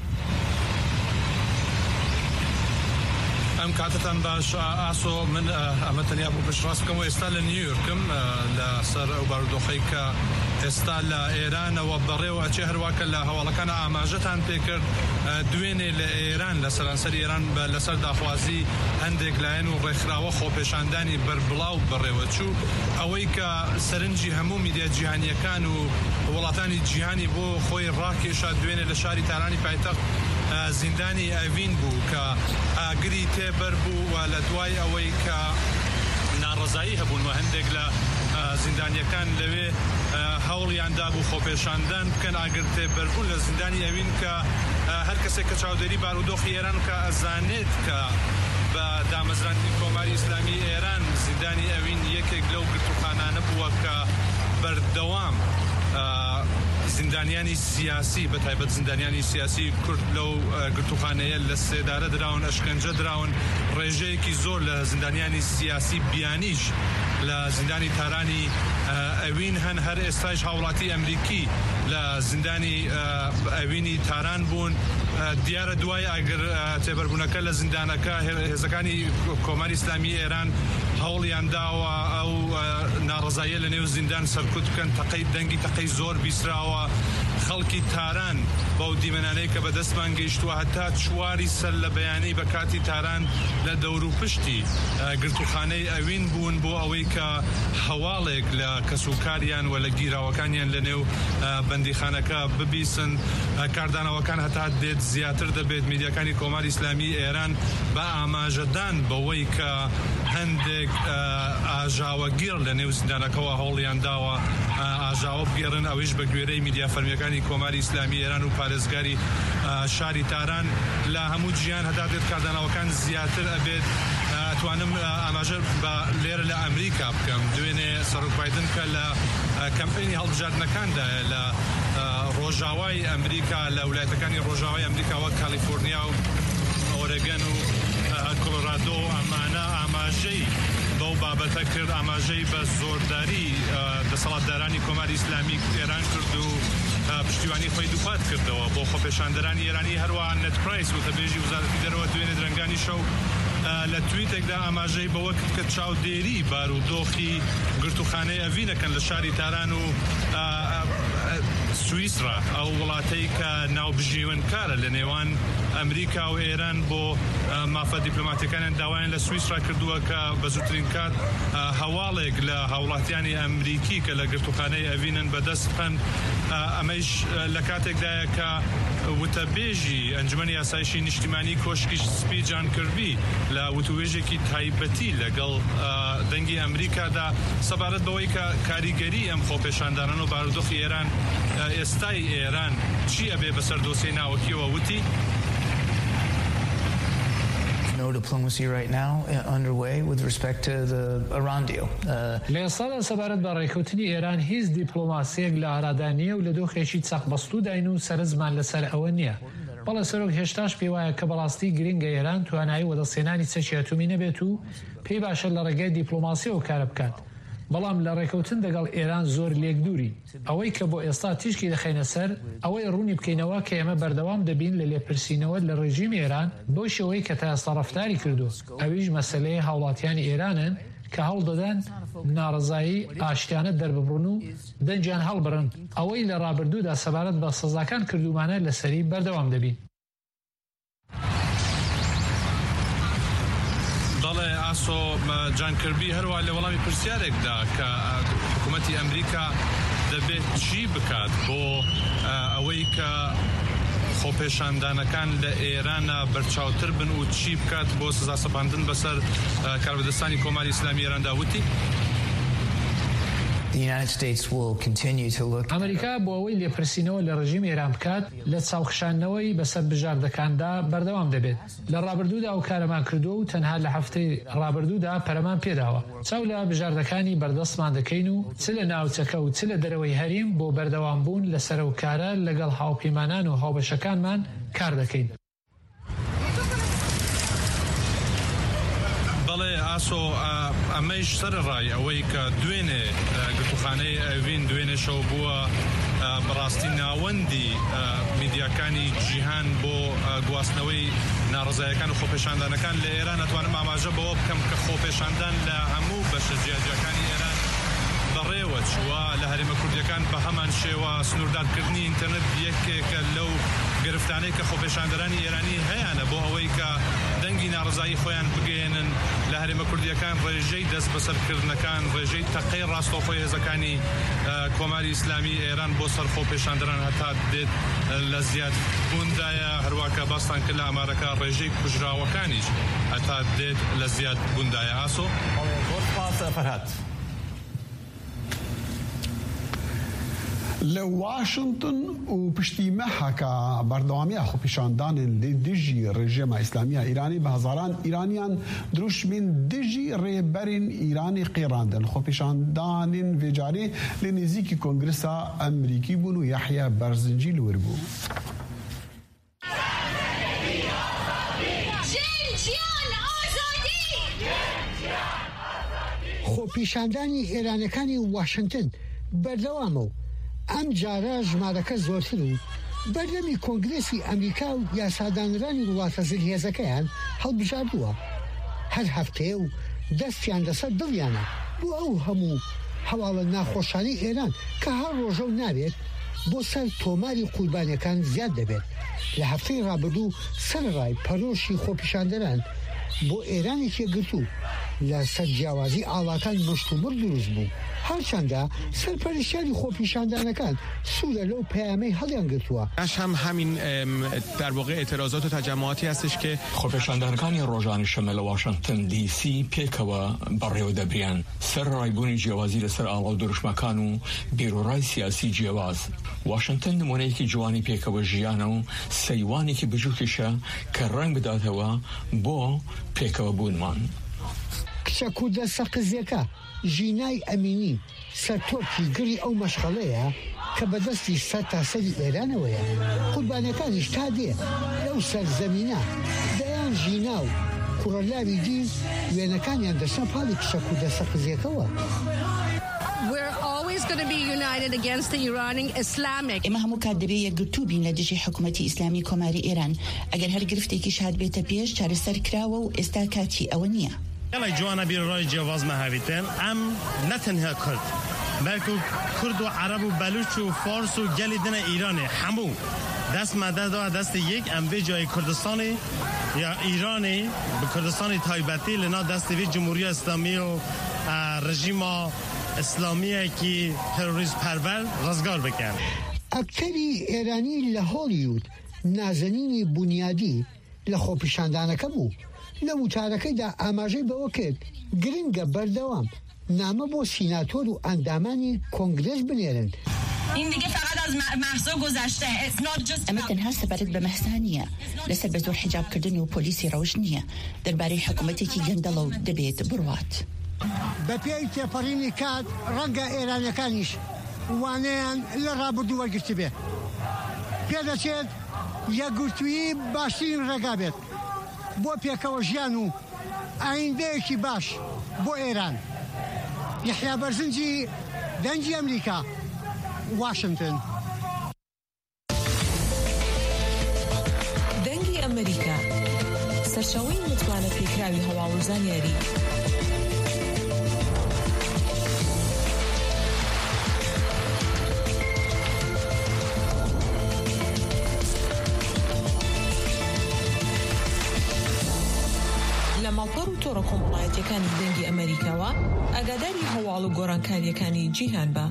ئەم کاتتان باش ئاسۆ من ئەمە تەنیا بۆ پشتڕاست بکەم و ئێستا لە نیویۆرکم لەسەر ئەو بارودۆخەی کە ئێستا لە ئێرانەوە بەڕێوە ئەچێ هەروواکە لە هەواڵەکانە ئاماژەتان پێکرد دوێنێ لە ئێران لە سەرانسەری ئێران لەسەر داخوازی هەندێک لایەن و ڕێکخراوە خۆپێشاندانی بەربڵاو بەڕێوەچوو ئەوەی کە سەرنجی هەموو میدیا جیهانیەکان و وڵاتانی جیهانی بۆ خۆی ڕاکێشا دوێنێ لە شاری تارانی پایتەخت زیندانی ئەڤین بوو کە ئاگری تێبەر بوو و لە دوای ئەوەی کە ناڕزایی هەبوون و هەندێک لە زیندانیەکان لەوێ هەوڵیاندا بوو خۆپێشاندان بکەن ئاگر تێبەربوون لە زیندانی ئەڤین کە هەر کەسێک کە چاودێری بارودۆخی ئێران کە ئەزانێت کە بە دامەزراندنی کۆماری ئیسلامی ئێران زیندانی ئەڤین یەکێک لەو گرتوخانانە بووە کە بەردەوام زیندانیانی سیاسی بە تایبەت زیندانیانی سیاسی کورد لەو گرتوخانەیە لە سێدارە دراون ئەشکەنجە دراون ڕێژەیەکی زۆر لە زیندانیانی سیاسی بیانیش لە زیندانی تارانی ئەوین هەن هەر ئێستاش هاوڵاتی ئەمریکی لە زیندانی ئەوینی تاران بوون دیارە دوای ئەگەر تێبەربوونەکە لە زیندانەکە هێزەکانی کۆماری ئیسلامی ئێران هەوڵیان داوە ئەو ناڕزاییە لە نێو زیندان سەرکوت بکەن تەقەی دەنگی تەقەی زۆر بیسراوە خەڵکی تاران بەو دیمەنانەی کە بەدەستمان گەیشتووە هەتا چواری سەر لە بەیانەی بە کاتی تاران لە دەور و پشتی گرتوخانەی ئەوین بوون بۆ ئەوەی کە هەواڵێک لە کەسوکاریان و لە گیراوەکانیان لە نێو بەندیخانەکە ببیسن کاردانەوەکان هەتا دێت زیاتر دەبێت میدیاکانی کۆماری ئیسلامی ئێران بە ئاماژەدان بەوەی کە هەندێک ئاژاوەگیر لە نێو زیندانەکەەوە هەوڵیان داوە ئاژاوە بگێڕن ئەویش بە گوێرەی میدیا فەرمیەکانی کۆماری ئیسلامی ئێران و پارێزگاری شاری تاران لە هەموو جیان هەتا دێت کاردانەوەکان زیاتر ئەبێت توانم ئاماژە بە لێرە لە ئەمریکا بکەم دوێنێ سەرۆک بایدن کە لە کەمپینی هەڵبژاردنەکاندا لە ڕۆژاوای ئەمریکا لە ویلایەتەکانی ڕۆژاوای ئەمریکا وەک کالیفۆرنیا و ئۆرێگەن و کۆلۆرادۆ ئەمانە ئاماژەی بەو بابەتە کرد ئاماژەی بە زۆرداری دەسەڵاتدارانی کۆماری ئیسلامی ئێران کرد و پشتیوانی خۆی دووپات کردەوە بۆ خۆپێشاندەرانی ئێرانی هەروەها نەت پرایس وتەبێژی وزارەتی دەرەوە دوێنێ درەنگانی شەو لە تویتێکدا ئاماژەی بەوە کرد کە چاودێری بارودۆخی گرتوخانەی ئەڤینەکەن لە شاری تاران و سوئیسرا ئەو وڵاتەی کە ناوبژیوەنکارە لە نێوان ئەمریکا و ئێران بۆ مافە دیپلۆماتیەکانیان داوایان لە سوئیسرا کردووە کە بە زووترین کات هەواڵێک لە هاوڵاتیانی ئەمریکی کە لە گرتوخانەی ئەڤینن بەدەست بخەن ئەمەش لە کاتێکدایە کە وتەبێژی ئەنجومەنی یاسایشی نیشتیمانی کۆشکی سپی جان کەربی لە وتوێژێکی تایبەتی لەگەڵ دەنگی ئەمریکادا سەبارەت بەوەی کە کاریگەری ئەم خۆپێشاندانان و بارودۆخی ئێران ئێستای ئێران چی ئەبێ بەسەر دۆسیەی ناوەکیەوە وتی No diplomacy right now underway with respect to the Iran deal. لێساڵە سەبارەت بە ڕێکەوتنی ئێران هیچ دیپلۆماسیەک لە ئارادانیە و لە دۆخێکی چەق بەستووداین و سەرزمان لەسەر ئەوە نییە. بەڵێ سەرۆک هێشتاش پێ وایە کە بەڵاستی گرنگە ئێران توانایی وەدەسێنانی چەکی ئەتۆمی نەبێت و پێی باشە لە ڕێگای دیپلۆماسیەوە کارە بکات. بەڵام لە ڕێکەوتن دەگەڵ ئێران زۆر لێکدووری ئەوەی کە بۆ ئێستا تیشکی دەخینە سەر ئەوەی ڕوونی بکەینەوە کە ئێمە بەردەوام دەبین لە لێپرسینەوە لە ڕێژیمی ئێران بۆ شێوەی کە تا ئێستا ڕەفتاری کردو ئەویش مەسەلەیە هاوڵاتیانی ئێرانن کە هەوڵ دەدەن ناڕزایی ئاشتیانە دەرببڕون و دەنجیان هەڵبڕن ئەوەی لە ڕابردوودا سەبارەت بە سەزاکان کردومانە لەسەری بەردەوام دەبین. بەڵێ ئاسۆ جانکردبی هەروە لە وەڵامی پرسیارێکدا کە حکوومەتی ئەمریکا دەبێت چی بکات بۆ ئەوەی کە خۆپێشاندانەکان لە ئێرانە بەرچاوتر بن و چی بکات بۆ سزا سەپاندن بەسەر کاربەدەستانی کۆماری ئیسلامی ئێراندا وتی ئەمریکا بۆ ئەوەی لێپرسینەوە لە ڕژیم ئێران بکات لە چاوخشانەوەی بەسەر بژاردەکاندا بەردەوام دەبێت لە ڕابردوودا و کارەمان کردو و تەنها لە هەفتەی ڕابردوودا پەرەمان پێداوە چاو لە بژاردەکانی بەردەستمان دەکەین و چ لە ناوچەکە و چ لە دەرەوەی هەریم بۆ بەردەوام بوون لە سەرۆکارە لەگەڵ هاوپەیمانان و هاوبەشەکانمان کار دەکەین. بەڵێ ئاسۆ ئەمەش سەرڕای ئەوەی کە دوێنێ گرتوخانەی ئەڤین دوێنێ شەو بووە بەڕاستی ناوەندی میدیاکانی جیهان بۆ گواستنەوەی ناڕزایەکان و خۆپێشاندانەکان لە ئێران ئەتوانم ئاماژە بەوە بکەم کە خۆپێشاندان لە هەموو بەشە جیاجیەکانی ئێران بەڕێوە چووە لە هەرێمە کوردیەکان بە هەمان شێوە سنووردارکردنی ئینتەرنێت یەکێکە لەو گرفتانەی کە خۆپێشاندەرانی ئێرانی هەیەە بۆ ئەوەی کە دەنگی ناڕزایی خۆیان بگەێنن لە هەرێمە کوردیەکان ڕێژەی دەست بەسەرکردنەکان ڕێژەی تەقەی ڕاستەوخۆی هێزەکانی کۆماری ئیسلامی ئێران بۆ سەر خۆپێشاندەران هەتا دێت لە زیاد بووندایە هەروواکە باستان کرد لە ئامارەکە ڕێژەی کوژراوەکانیش هەتا دێت لە زیاد بووندایە ئاسۆ فەرهاد لە واشنگتن و پشتی مەحەکە بەردەوامیە خۆپیشاندانن لێ دژی ڕێژێمە ئیسلامیە ئیرانی بە هەزاران ئیرانیان دروشمین دژی ڕێبەرین ئیرانی قێڕاندن خۆپیشاندانین vێجارێ لە نزیکی کۆنگرسا ئەمریکی بوون و یەحیا بەرزنجی لور بوو. خۆپیشاندانی ئێرانەکانی واشنگتن بەردەوامە و ئەم جارە ژمارەکە زۆرتر و بەردەمی کۆنگرێسی ئەمریکا و یاسادانرانی وڵاتە زلهێزەکەیان هەڵبژاردووە هەر هەفتەیە و دەستیان لەسەر دڵیانە بۆ ئەو هەموو هەواڵە ناخۆشانی ئێران کە هەر ڕۆژە و نابێت بۆ سەر تۆماری قوربانیەکان زیاد دەبێت. لە هەفتەی ڕابردوو سەرڕای پەرۆشی خۆپیشاندەران بۆ ئێرانی تێگرتو لە سەر جیاوازی ئاڵاکان مشتومڕ دروست بوو هەرچەندە سەرپەرشتیاری خۆپیشاندانەکان سوودە لەو پەیامەی هەڵیان گرتووە. هم همین در واقع اعتراضات و تجمعاتی هستش که خۆپیشاندانەکانی ڕۆژانی شەمە لە واشنگتن دیسی پێکەوە بەڕێوە دەبریان سەر ڕایبوونی جیاوازی لەسەر ئاڵا و دروشمەکان و بیرۆڕای سیاسی جیاواز. واشنگتن نمونەیەکی جوانی پێکەوە ژیانە و سەیوانێکی بچووکیشە کە ڕەنگ بداتەوە بۆ پێکەوە بوونمان. کچە کوردە سەقزیەکە ژینای ئەمینی سەرتۆپی گری ئەو مەشغەڵەیە کە بەدەستی سەر تاسەری ئێرانەوەیە قوربانەکانیش تا دێ لەو سەرزەمینە دەیان ژینا و کوڕەلاوی دی وێنەکانیان دەسە پاڵی کچە کوردە سەقزیەکەوە. ئێمە هەموو کات دەبێ یەکگرتوو بین لە دژی حکوومەتی ئیسلامی کۆماری ئێران ئەگەر هەر گرفتێکی شاد بێتە پێش چارەسەر کراوە و ئێستا کاتی ئەوە نییە. یەڵی جوانە بیرڕای جیاواز مەهاویتن ئەم نەتەنها کورد بەلکو کورد و عەرەب و بەلوچ و فارس و گەلی دنە ئیرانێ هەموو دەست مەدەدا دەستی یەک ئەم بێ جای کوردستانی یا ئیرانی بە کوردستانی تایبەتی لەنا دەستی وی جمهوری ئیسلامی و ڕژیما ئیسلامیەکی تەروریست پەرڤەر ڕزگار بکەن. ئەکتەری ئێرانی لە هۆلیوود نازەنینی بنیادی لە خۆپیشاندانەکە بوو لە وتارەکەیدا ئاماژەی بەوە کرد گرنگە بەردەوام نامە بۆ سیناتۆر و ئەندامانی کۆنگرس بنێرن. ئەمە تەنها سەبارەت بە مەحسا نییە لەسەر بە زۆر حیجابکردن و پۆلیسی ڕەوش نییە دەربارەی حکوومەتێکی گەندەڵە و دەبێت بڕوات. بە پێی تێپەڕینی کات ڕەنگە ئێرانەکانیش وانەیان لە ڕابردوو وەرگرتی بێت پێدەچێت یەکگرتوویی باشترین ڕێگا بێت بۆ پێکەوە ژیان و ئایندەیەکی باش بۆ ئێران. یەحیا بەرزنجی دەنگی ئەمریکا واشنگتن. دەنگی ئەمریکا سەرچاوەی متمانە پێکراوی هەواڵ و زانیاری لە ماڵپەڕ و تۆڕە ناوەڕاستیەکانی دەنگی ئەمریکاوە ئاگاداری هەواڵ و گۆڕانکاریەکانی جیهان بە.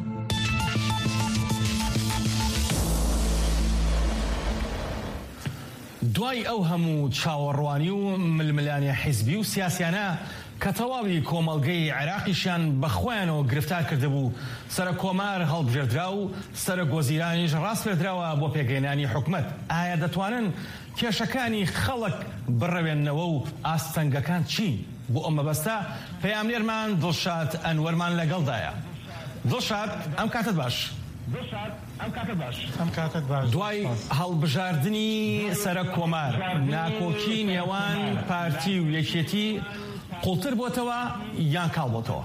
دوای ئەو هەموو چاوەڕوانی و ململانی حیزبی و سیاسیانە کە تەواوی کۆمەڵگەی عێراقیشیان بەخۆیانەوە گرفتار کردبوو، سەرە کۆمار هەڵبژێردرا و سەرە گۆزیرانیش ڕاست پێدراوە بۆ پێگەێنانی حکومەت. ئایا دەتوانن کێشەکانی خەڵک بڕەوێننەوە و ئاستەنگەکان چین؟ بۆ ئەم مەبەستە پەیامنێرمان دڵشاد ئەنوەرمان لەگەڵدایە. دڵشاد، ئەم کاتت باش. دوای هەڵبژاردننی سەرە کۆمار ناکۆکی نێوان پارتی و یەکێتی قوڵتر بۆتەوە یان کاڵ بۆتەوە؟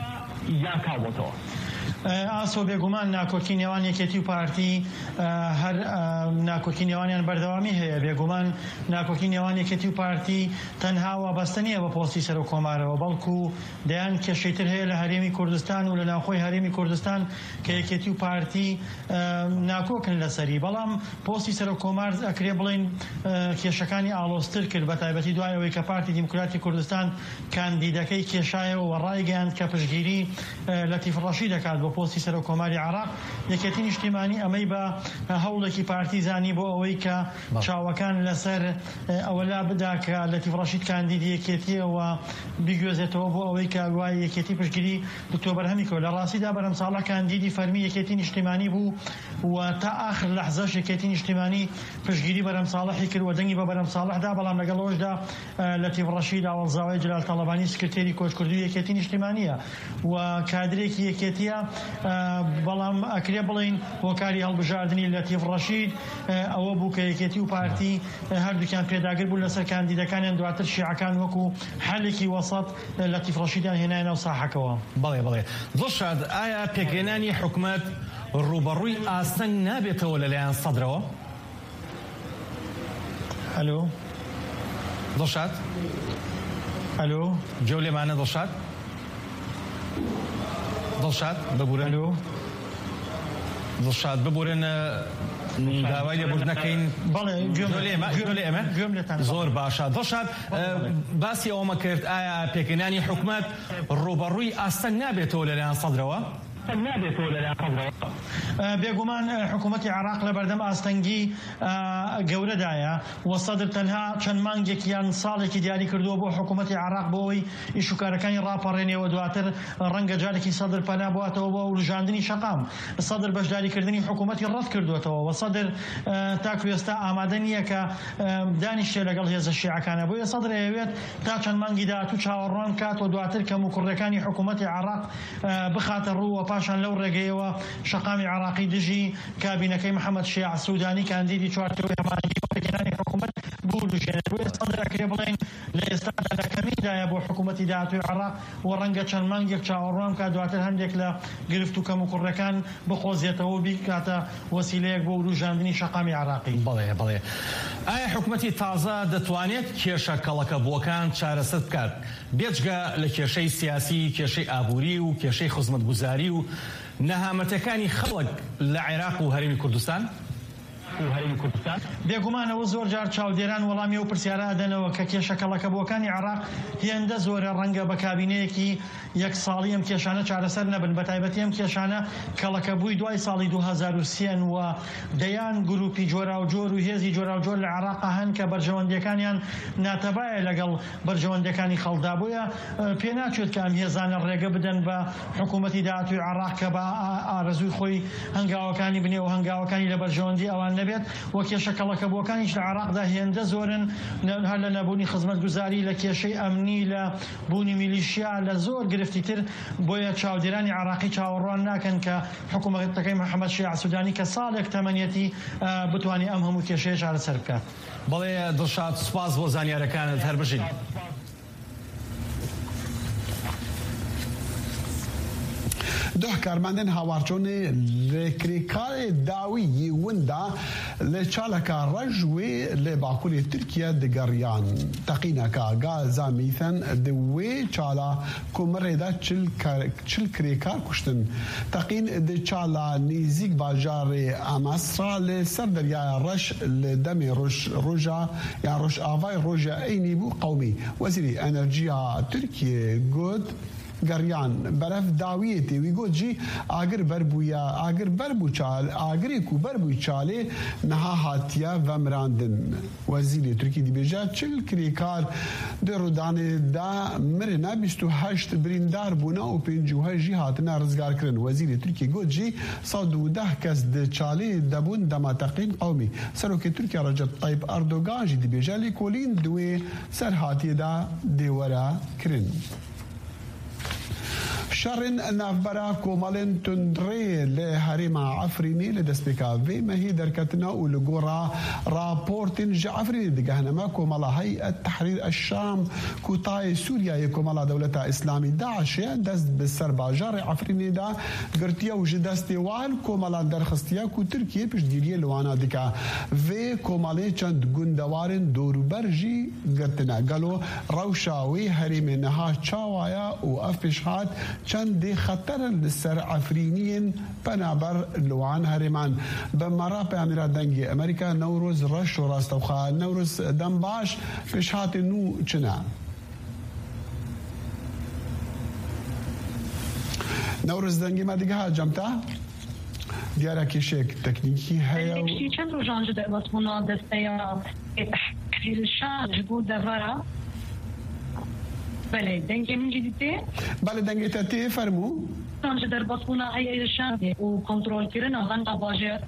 ئاسۆ بێگومان ناکۆکی نێوان یەکێتی و پارتی هەر ناکۆکی نێوانیان بەردەوامی هەیە. بێگومان ناکۆکی نێوان یەکێتی و پارتی تەنها وابەستە نییە بە پۆستی سەر و کۆمارەوە، بەڵکو دەیان کێشەیتر هەیە لە هەرێمی کوردستان و لە ناوخۆی هەرێمی کوردستان کە یەکێتی و پارتی ناکۆکن لەسەری. بەڵام پۆستی سەر و کۆمار ئەکرێ بڵین کێشەکانی ئاڵۆزتر کرد، بە تایبەتی دوای ئەوەی کە پارتی دیموکراتی کوردستان کاندیدەکەی کێشایەوە و ڕایگەیاند کە پشتگیری لەتیف ڕەشید دەکات بۆ پۆستی سەر و کۆماری عێراق. یەکێتی نیشتیمانی ئەمەی بە هەوڵێکی پارتی زانی بۆ ئەوەی کە چاوەکان لەسەر ئەوەلا بدا کە لەتیف ڕەشید کاندیدی یەکێتیەوە بیگوێزێتەوە بۆ ئەوەی کە دوای یەکێتی پشتگیری دکتۆر بەرهەمی کردو. لە ڕاستیدا بەرهەم ساڵح کاندیدی فەرمی یەکێتی نیشتیمانی بوو و تا ئاخر لەحزەش یەکێتی نیشتیمانی پشتگیری بەرهەم ساڵحی کرد و دەنگی بە بەرهەم ساڵحدا، بەڵام لەگەڵەوەشدا لەتیف ڕەشید ئاوەڵزاوای جلال تەڵەبانی سکرتێری کۆچکردووی یەکێتی نیشتیمانیە و کادرێکی یەکێتیە. بەڵام ئەکرێ بڵین هۆکاری هەڵبژاردننی لەتیف ڕەشید ئەوە بوو کە یەکێتی و پارتی هەردووکیان پێداگر بوو لەسەر کاندیدەکانیان، دواتر شیعەکان وەکو حەلێکی وەسەط لەتیف ڕەشیدیان هێنایە ناو ساحەکەوە. بەڵێ دڵشاد، ئایا پێگەێنانی حکومەت ڕوبەڕووی ئاستەنگ نابێتەوە لەلایەن سەدرەوە؟ ئەلۆ دڵشاد؟ ئەلۆ گوێ لێمانە دڵشاد؟ دڵشاد ببورن دڵشاد ببورن داوای لێبوردنەکەین. بەڵێ گوێم لێتان زۆر باشە. دڵشاد، باسی ئەومە کرد ئایا پێکەنانی حکومەت ڕوبەڕووی ئاستەنگ نابێتەوە لەلایەن سەدرەوە؟ بێگومان حکوومەتی عێراق لە بەردەم ئاستەنگی گەورەدایە و سەدر تەنها چەند مانگێکیان ساڵێکی دیاری کردووە بۆ حکوومەتی عێراق بۆەوەی ئیشوکارەکانی ڕاپەڕێنێەوە، دواتر ڕەنگە جارێکی سەدر پەنا بواتەوە بۆ وڵژاندنی شەقام. سەدر بەشداریکردنی حکوومەتی ڕەت کردوێتەوە و سەدر تاکو ئێستا ئامادە نییە کە دانیشتێ لەگەڵ هێزە شیعەکانە. بۆیە سەدر ئەوێت تا چەند مانگی داهاتوو چاوەڕوان کات و دواتر کەم و کوڕەکانی حکوومەتی عێراق بخاتە ڕوو، پاشان لەو ڕێگەیەوە شەقامی عێراقی دژی کابینەکەی محەممەد شیع سوودانی کاندیدی چوارتەوەی هەمانگی پێگەێنانی حکوومەت بولوژێنێت. بۆیە سەدر ئەکرێ بڵێن لە ئێستادا لە کەمیدایە بۆ حکوومەتی داهاتووی عێراق و ڕەنگە چەند مانگێک چاوەڕوان کات، دواتر هەندێک لە گرفت و کەم و کوڕەکان بخۆزیێتەوە و بیکاتە وەسیلەیەک بۆ وروژاندنی شەقامی عێراقی. بەڵێ ئایا حکوومەتی تازە دەتوانێت کێشە کەڵەکە بۆکان چارەسەر بکات بێجگە لە کێشەی سیاسی، کێشەی ئابووری و کێشەی خزمەتگوزاری و نەهامەتەکانی خەڵک لە عێراق و هەرێمی کوردستان؟ بێگومانەوە زۆر جار چاودێران وەڵامی و پرسیارە ئەدەنەوە کە کێشە کەڵەکەبووەکانی عێراق هێندە زۆرە، ڕەنگە بە کابینەیەکی یەک ساڵی ئەم کێشانە چارەسەر نەبن. بە تایبەتی ئەم کێشانە کەڵەکە بووی دوای ساڵی 2030 و دەیان گروپی جۆراوجۆر و هێزی جۆراوجۆر لە عێراق هەن کە بەرژەوەندەکانیان ناتەبایە لەگەڵ بەرژەوەندەکانی خەڵدا. بۆیە پێ ناچێت کە ئەم هێزانە ڕێگە بدەن بە حکوومەتی داهاتووی عێراق کە بە ئارەزووی خۆی هەنگاوەکانی بنێ و هەنگاوەکانی لە بەرژەوەندی ئەوان نەبێت. وە کێشە کەڵەکەبووەکانیش لە عێراقدا هێندە زۆرن، هەر لە نەبوونی خزمەتگوزاری، لە کێشەی ئەمنی، لە بوونی میلیشیا، لە زۆر گرفتی تر. بۆیە چاودێرانی عێراقی چاوەڕوان ناکەن کە حکوومەتەکەی محەممەد شیع سوودانی کە ساڵێک تەمەنیەتی بتوانێت ئەم هەموو کێشەیە چارەسەر بکات. بەڵێ دڵشاد، سوپاس بۆ زانیارەکانت، هەر بژین. ده کارمندن هاوارچون لکریکار داوی وندا لچالکا رجوی لباکوری ترکیه دگریان تقینا کا گازا میثن دوی چالا کومردا چل کریکار کشتن تقین د چالا نیزیک باجار اماسرا لسر دریا رش لدم روجا یا روش آوای روجا اینی بو قومی وزیری انرژیا ترکیه گود گریان برف داویتی ویگو جی آگر بربو چال آگری کو بربو چاله نها هاتیا و مراندن وزیر ترکی دی بیجا چل کریکار در رودان دا مرنا 28 بریندار بونا و 50 جی هاتنا رزگار کرن وزیر ترکی گو جی 110 کس د چاله دبون دماتقین قومی سروک ترکیه رجب طیب اردوغان جی دی بیجا لیکولین دوی سر هاتی دا دیورا کرن شرن نافبرا کومالن تندري لهريما عفريني لدسبيكا في ما هي دركتنا ولقورا رابورتين جعفريني دقهنما كومالا هيئة تحرير الشام كوتاي سوريا يكومالا دولة إسلامي داعش دست بالسرباجار عفريني دا قرتيا وجدستي وان كومالا درخستيا كو تركيا بشديريا لوانا دكا في كومالي چند گندوارن دوربرجي قرتنا قالوا روشاوي هريمي نها چاوايا وافشحات چند خطر لسر عفرینین بنابر لوان هرمان بمرا پیامرا دنگی امریکا نوروز رش و راستوخا نوروز دنباش پیشهات نو چنا نوروز دنگی ما دیگه ها جمتا دیاره کشک تکنیکی هیا کشی چند رو جانج در بطمونا دستیا تحریر الشام جبود دورا بله دنگی من جدیده؟ بله دنگی تاتی فرمو؟ جانج در بطمونا هیا الشام و کنترول کرنا غنقا باجه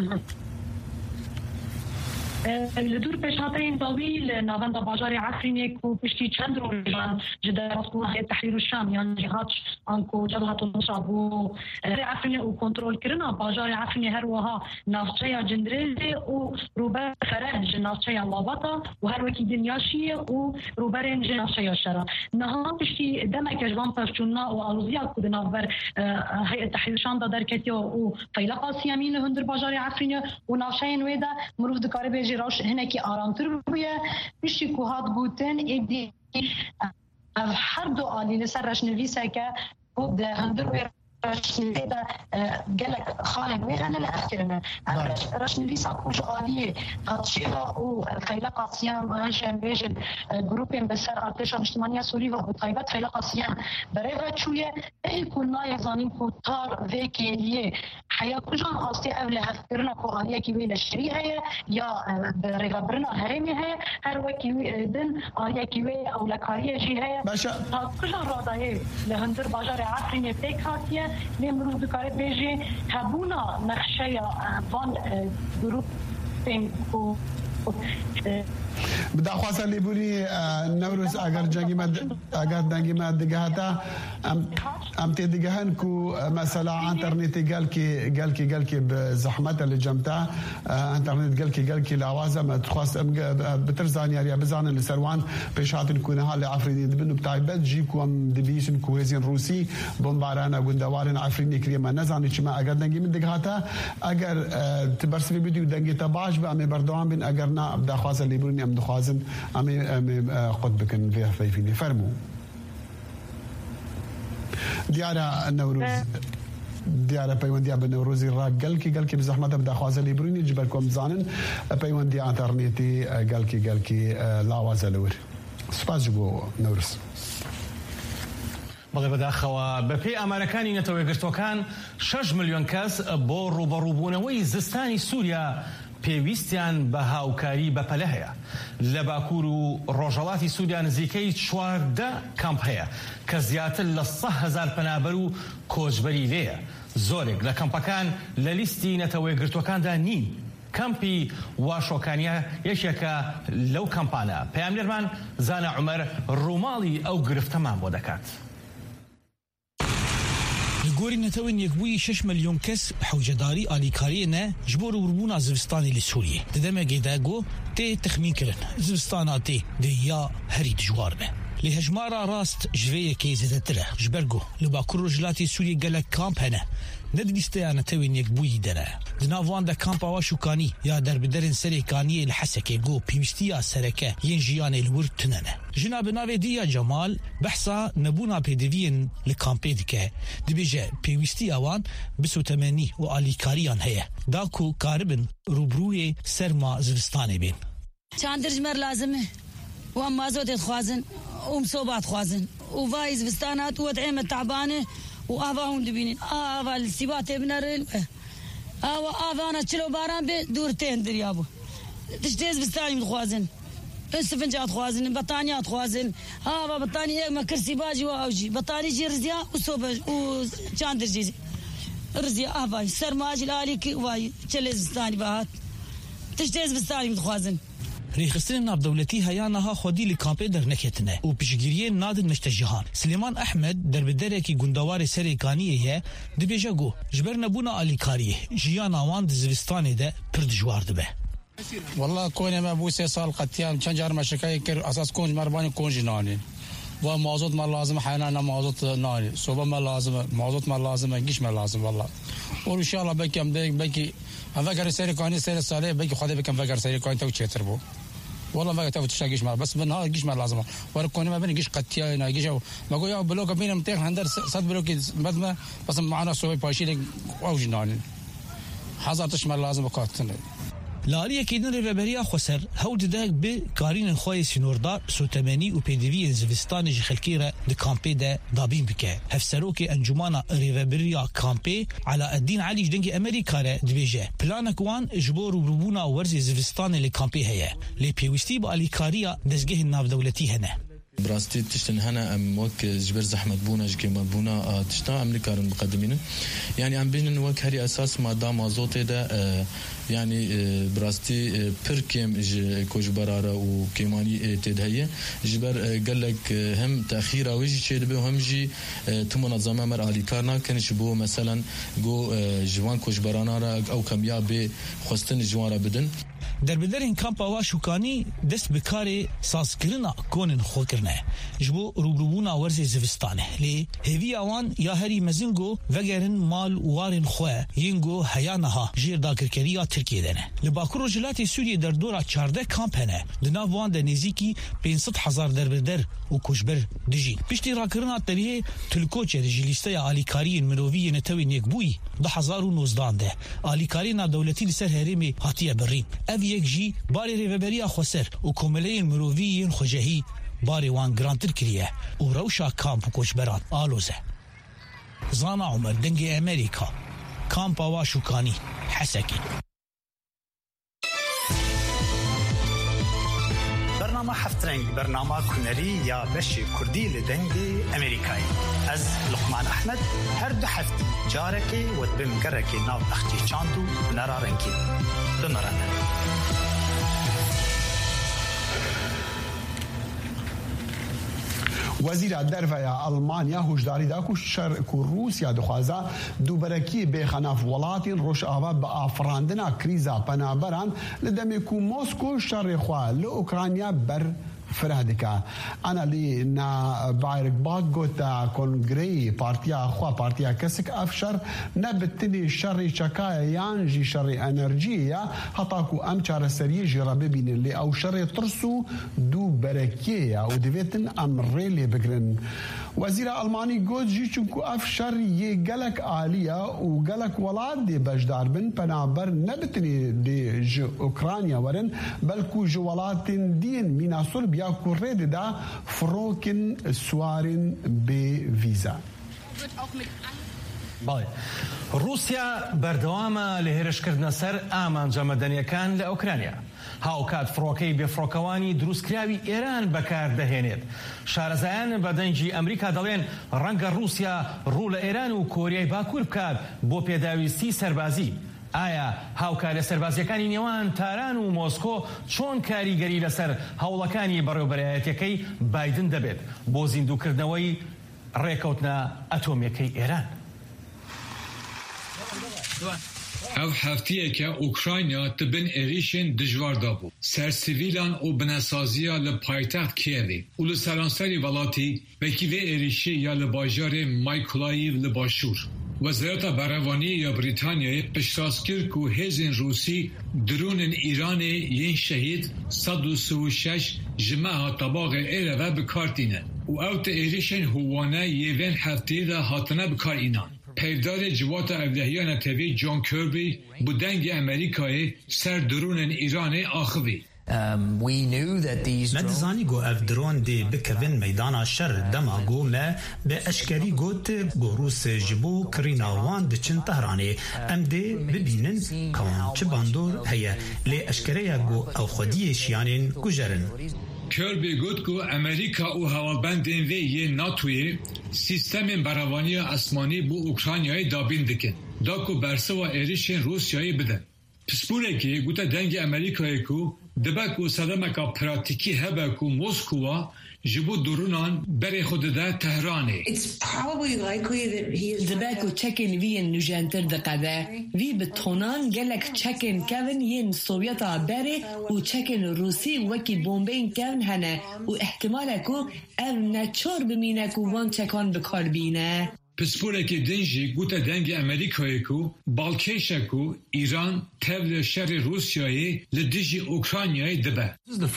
لدور پیشاتین طویل نواندا باجاری عفرینی کو پشتی چند روزان جدا رسول تحریر الشام یعنی جهات انکو جبهه النصرة و عفرینی و کنترل کردن باجاری عفرینی هر وها نافچه جندرزی و روبر فرنج نافچه لابطا و هر وکی دنیاشی و روبر نافچه شرا نها پشتی دمک جوان پرچونا و آلوزیا کو نافبر هيئه تحریر الشام در کتیو و فیلقا سیامین هندر باجاری عفرینی و نافچه نویدا مروف دکاره بیجی راش هناك آرامتر بويا بشي كوهات بوتن إدي هر دو آلي لسرش نفيسة كا بود هندر رشنفيدا قالك خالد ويغانا لأخرنا رشنفيسة كوش آلية غطشيرا وخيلقة صيام وهنشان بيجن جروبين بسر ارتشا اجتماعية سوريا وبطيبات خيلقة صيام بريغة شوية يكون ما يظانين كوتار ذيكي حياة كجان قاصدي أولا هفكرنا كو آلية كيوي للشريعة يا بريغة برنا هرمي هي هر وكي دن آلية كيوي أو لكارية جي هي كجان رادا هي لهندر باجار عفريني بيك هاتية نمرو دكاره بيجي هبونا نخشيا فان جروب بينكو بدا خواسته لیبوری نوروز اگر دنگی ما دیگه هتا ام تی دیگه هن کو مثلا انترنت قال کی بزحمت اللي جمتا انترنت قال کی لاوازه ما تخواست بترزان يا بزان لسروان بيشات نكون هالي عفريني دبنو بتايبت جيكم دبيشن كوهزين روسي بومبارانا غندوارن عفريني كريما نزاني چما اگر دنگی من دیگه هتا اگر تبرسي بيديو دنگی تباش با ام بردوام بين اگر نا بدا خواسته لیبوری ام دخوازن ام قد بكن فيها فيفيني فرمو دیاره نوروز دیاره پیوندی به نوروزی را گل کی بزحمت بدا خوازه لیبرونی جبل کوم زانن پیوندی انترنتی گل کی لاوازه لور سپاس جو نوروز بەڵێ بەداخەوە بەپێی ئامارەکانی نەتەوەی گرتوەکان 6 ملیۆن کەس بۆ ڕوبەڕووبوونەوەی زستانی سووریا پێویستیان بە هاوکاری بەپەلە هەیە لە باکوور و ڕۆژهەڵاتی سووریا نزیکەی 14 کامپ هەیە کە زیاتر لە 100,000 پەنابەر و کۆچبەری لێیە زۆرێک لە کەمپەکان لە لیستی نەتەوەی گرتوەکاندا نین کەمپی واشۆکانیا یەکێکە لەو کەمپانە پەیامنێرمان زانە عومەر ڕووماڵی ئەو گرفتەمان بۆ دەکات گۆری نەتەوەی یەکبووی 6 ملیۆن کەس حەوجەداری ئالیکاریەنە ji bo rûbûna zivistanê li Sûriyê di demekê de got tê texmînkirin zivistana tê di ya herî dijwar be لە هەژمارە ڕاست ژوەیەکی زیاترە ji ber ku li Bakur Rojhilatê Sûriyê gelek kamp hene nedibîsteyane tewên yekbûyî dere di nav wan de kampa wa şûkanî ya derbiderên Serêkaniyê li Hesekê got pêwîstiya sereke yên jiyanê li wir tunene. Jina bi navê Diya Cemal behsa nebûna pêdiviyên li kampê dike dibêje pêwîstiya wan bi sotemenî û alîkariyan heye da ku karibin rûbrûyê serma zivistanê bên. چند جمر لازمه و مازوت خوازن ومصوبات خوازن وفايز فستانات وطعيمة تعبانة وآفاهم دبينين آفا السبات بنرل آفانا تشلو باران بدورتين دريابو تشتيز فستاني متخوازن السفنجات خوازن بطانيات خوازن آفا بطاني ما كرسي باجي وأوجي بطاني جي رزيا وصوبة وشاندر جيزي رزيا آفاي سرماجي الالي واي تشليز فستاني باهات تشتيز فستاني متخوازن ریخستن نابدولتی هیانها خودی لکامپی در نکتنه و پیشگیری نادن نشته جهان. سلیمان احمد در بدره کی گندوار سریکانیه دبیجه گو جبر نبونا آلیکاریه جیان آوان دزوستانه ده پر دجوار دبه. والله كوني ما بو 3 سال قتيام كان جار مشكاي كر اساس كونج مرباني كونج ناني وموضوع ما لازم حيانا موضوع ناني صوبه ما لازم موضوع ما لازم جيش ما لازم والله وان شاء الله بكي بكي افكر سيركاني سير صالح بكي خدي بكم فكر سيركاني تو تشتر بو والله ما تو تشتاقيش ما بس بالنهار جيش ما لازم وركوني ما بين جيش قتيا جيش ما قول يا بلوك بين 200 هندر صد بلوك بدنا بس معنا سوي باشي او جنان حضرتش ما لازم قاتل لاریه که دن ریبریا خسر هول داغ به کارین خوای سینوردار سوتمنی و پدوی زوستان خلکی را د کامپی ده دابین بکه هفسرو که انجمانا ریبریا کامپی علی الدین علی جدنگ امریکا را دبیجه پلانک وان جبور روبونا ورز زوستان ل کامپی هيا لی پیوستی با الیکاریا دزگه ناو دولتی هنه براستي تشتن هنا ام وك جبر زحمه بونا جكيما بونا تشتا امريكا مقدمين يعني ام بين وك هري اساس ما دام ازوتي ده يعني براستي بركيم كوجبرارا وكيماني تدهيه جبر قال لك هم تاخير ويجي شيء به هم جي تمنظمه مر علي كارنا كانش بو مثلا جو جوان كوجبرانا او كميا به خستن جوارا بدن در بدرین کامپا و شوکانی دست بکاری سازکرنا کونن خوکرنه جبو روبروبونا ورز زوستانه لی هیوی آوان یا هری مزنگو وگرن مال وارن خواه ینگو هیانها جیر داکرکریا ترکیه دنه لباکر رجلاتی سوریه در دورا 14 کامپ هنه دناو وان ده نزیکی 500,000 در بدر و کشبر دجین پشتی راکرنا تریه تلکوچه رجلیسته آلیکاری مرووی نتوی نیکبوی 2019 ده آلیکاری نا دولتی لسر هرمی هاتیه برین یک جی باری ریوبریا خسر و کومله مرووی خوجهی باری وان گرانتر کریه و روشا کامپ کوچبران آلوزه زانا عمر دنگ امریکا کامپ واشوکانی حسکی برنامه هفت رنگ برنامه کنری یا بشی کردی لدنگ امریکایی از لقمان احمد هر دو هفتی جارکی و بمگرکی ناو اختی چاندو نرارنکی بمرانه وزیر الدرفه المانیا هشداری دا کو روسیا دخوازه دوبرکی به خلاف ولاتین روش آوا با افراندنا کریزا پنابران لدمی کو مسکو شر خوا لاوکرانیا بر فرهدكا انا لي نا بايرك باغوتا كونغري بارتيا خوا بارتيا كسك افشر نبتني شر شكايا يانجي شر انرجيا هطاكو امشار سري جرب بين اللي او شر ترسو دو بركيا وديفيتن امريلي بكرن وزير الماني جوت جيشنكو افشر يجلك عاليه وجلك ولاد دي بجدار بن بنابر نبتني دي اوكرانيا ورن بلكو جوالاتين دين مينا صربيا كوريد دا فروكن سوارن بفيزا باي روسيا بردوامه لهرشكردنا سر ئامانجە مەدەنیەکان لە ئوکرانیا هاوکات فڕۆکەی بێفڕۆکەوانی دروستکراوی ئێران بەکار دەهێنێت شارەزایان بە دەنگی ئەمریکا دەڵێن ڕەنگە رووسیا ڕوو لە ئێران و کۆریای باکوور بکات بۆ پێداویستی سەربازی ئایا هاوکات لە سەربازیەکانی نێوان تاران و مۆسکۆ چۆن کاریگەری لەسەر هەوڵەکانی بەڕێوەبەرایەتیەکەی بایدن دەبێت بۆ زیندووکردنەوەی ڕێکەوتنە ئەتۆمیەکەی ئێران او هفتیه که اوکراینیا تبن ایریشن دجوار دابو سر سیویلان و بناسازیا لپایتخت کیوی و لسرانسری ولاتی بکی و ایریشی یا لباجار مایکولاییو لباشور. وزارت بهره‌وانی یا بریتانیای پشتاز کرد که هزین روسی درون ایران ین شهید 136 جمعه طباق ایره و بکارتینه و اوت ایریشن هوانه یوین هفته ده هاتنه بکار اینان. پیدار جوات اولهیان تیوی جان کربی بودنگ امریکای سر درون ایران آخوی. ندزانی گو اف درون دی بکوین میدان شر دما گو ما به اشکری گوت گو روس جبو کرینا وان دچن تهرانی ام دی ببینن کون چه باندور هیا لی اشکریا گو او خودی شیانین گوجرن. کربی گوت که امریکا و هوالبندین وی یه ناتوی سیستم بهره‌وانی آسمانی بو اوکراینیای دابین دکن دا که برسه و ایریشن روسیایی بدن. پسپوره که گوتا دنگ امریکایی که دبک و صدمکا پراتیکی هبه که موسکوا جبو درونان بری خود ده تهرانه. دبک و چکن وی نجانتر دقبه وی بتونان گلک چکن کون ین سوویتا بری و چکن روسی وکی بومبین کون هنه و احتماله که او نچار بمینه که وان چکان بکار بینه. پسپوره که دنجی گوتا دنگ امریکایی که بالکیشه که ایران تبل شر روسیایی لدیجی اوکراینیایی دبه.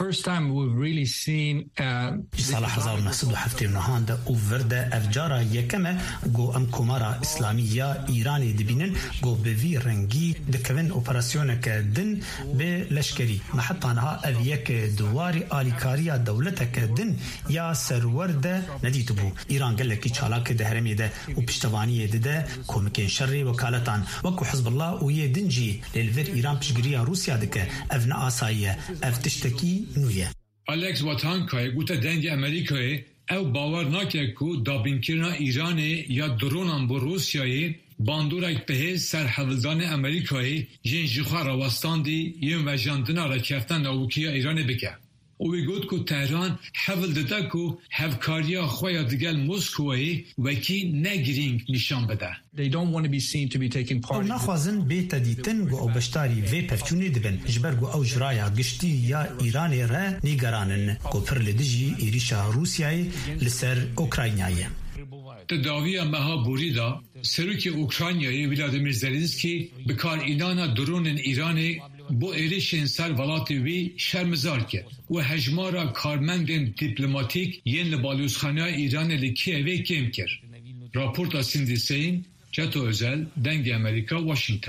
سال 1979 ده او ورده افجارا یکمه گو ام کمارا اسلامیه ایرانی دبینن گو به وی رنگی دکوین اپراسیون که دن به لشکری محطانها اویک دواری آلیکاریا دولت که دن یا سرورده ندیتو بو. ایران گلکی چالاک دهرمی ده و پشتوانی ده کومکین شر وکالتان وکو حزب الله و یه دنجی للور ایران پشگیری روسیا دکه افن آسایه اف تشتکی نویه. الکس واتانکای گوتا دنگ امریکای او باور ناکه که دابینکرنا ایرانی یا درونان بو روسیایی باندورک به سر حولدان امریکایی جن جخوا راوستاندی یم و جاندنا را کفتن اوکیا ایرانی بکه. او گفت که تهران حول داده که هفکاریا خواه دیگل موسکوایی وکی نگرینگ نشان بده. او نخوازن بیت دیتن گو او بشتاری وی پفچونی دبن جبر گو او جرایا گشتی یا ایرانی را نیگرانن گو پر لدجی ایریشا روسیایی لسر اوکراینیایی. تداوی مها بوریدا سروک اوکراینیایی ولادیمیر زلنسکی بکار اینانا درون ایرانی بو ایریشن سر ولاتی وی شرمزار کرد و هجمارا کارمندین دیپلماتیک ین لبالوزخانه ایران لکیوی کم کرد. راپورتا سیندی سین جتو özel دنگ امریکا واشنگتن.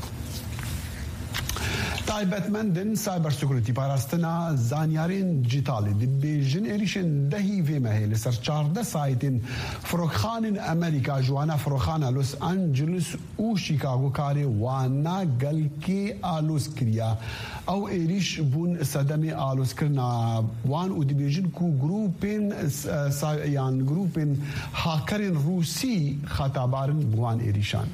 تایبەتمەندن سایبەر سکیۆریتی پاراستنا زانیارین دیجیتالی دەبێژن ێریشن دەهی vێمەهەیە لەسەر 14 سایتین فڕۆکخانên ئەمریکا جوانە فڕۆخانە لۆس ئەنجلس و شیکاگۆ کارێ وانە گەلکێ ئالۆز کریە ئەو ێریش بوون سەدەمێ ئالۆزکردنا وان و دەبێژن کو گروپên هاکەرên رووسی خەتابارن بوان ێریشان.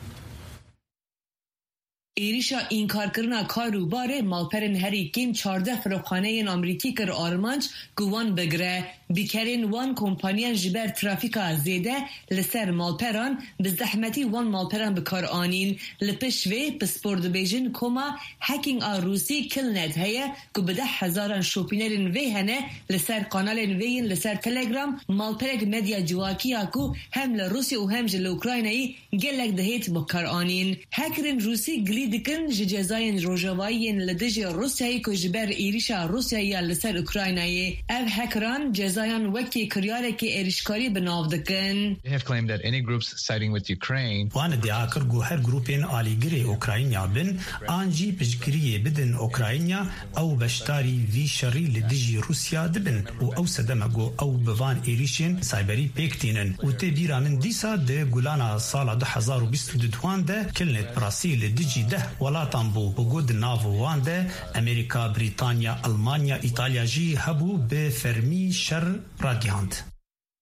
ایریشا این کار کرنا کارو باره مالپرن هری کم 14 فروخانه این امریکی کر آرمانج گوان بگره بیکرین وان کمپانیان جبر ترافیکا زیده لسر مالپران بزدحمتی وان مالپران بکار آنین لپشوی پسپورد بیجن کما هکینگ روسی کلنت هیا که بده هزاران شوپینرین وی هنه لسر قانالین وین لسر تلگرام مالپرک مدیا جواکیا کو هم لروسی و هم جل اوکراینایی گلک دهیت بکار آنین هکرین روسی گلی دکن جزاین روجاوایین لدج روسیایی که جبر ایریشا روسیایی لسر اوکراینایی او هکران جزایان وکی کریاره که ایریشکاری بناو دکن. They have claimed that any groups siding with Ukraine وان ادعا کر گو هر گروپین آلیگری اوکراینیا بن آنجی پشگیری بدن اوکراینیا او بشتاری وی شری لدجی روسیا دبن و او سدمگو او بوان ایریشین سایبری پیکتینن و تی بیرانن دیسا ده گولانا سال 2022 ده کلنت براسی لدجی ده ولاتان بو بگود ناو وان ده امریکا بریتانیا المانیا ایتالیا جی هبو به فرمی شر راگیاند.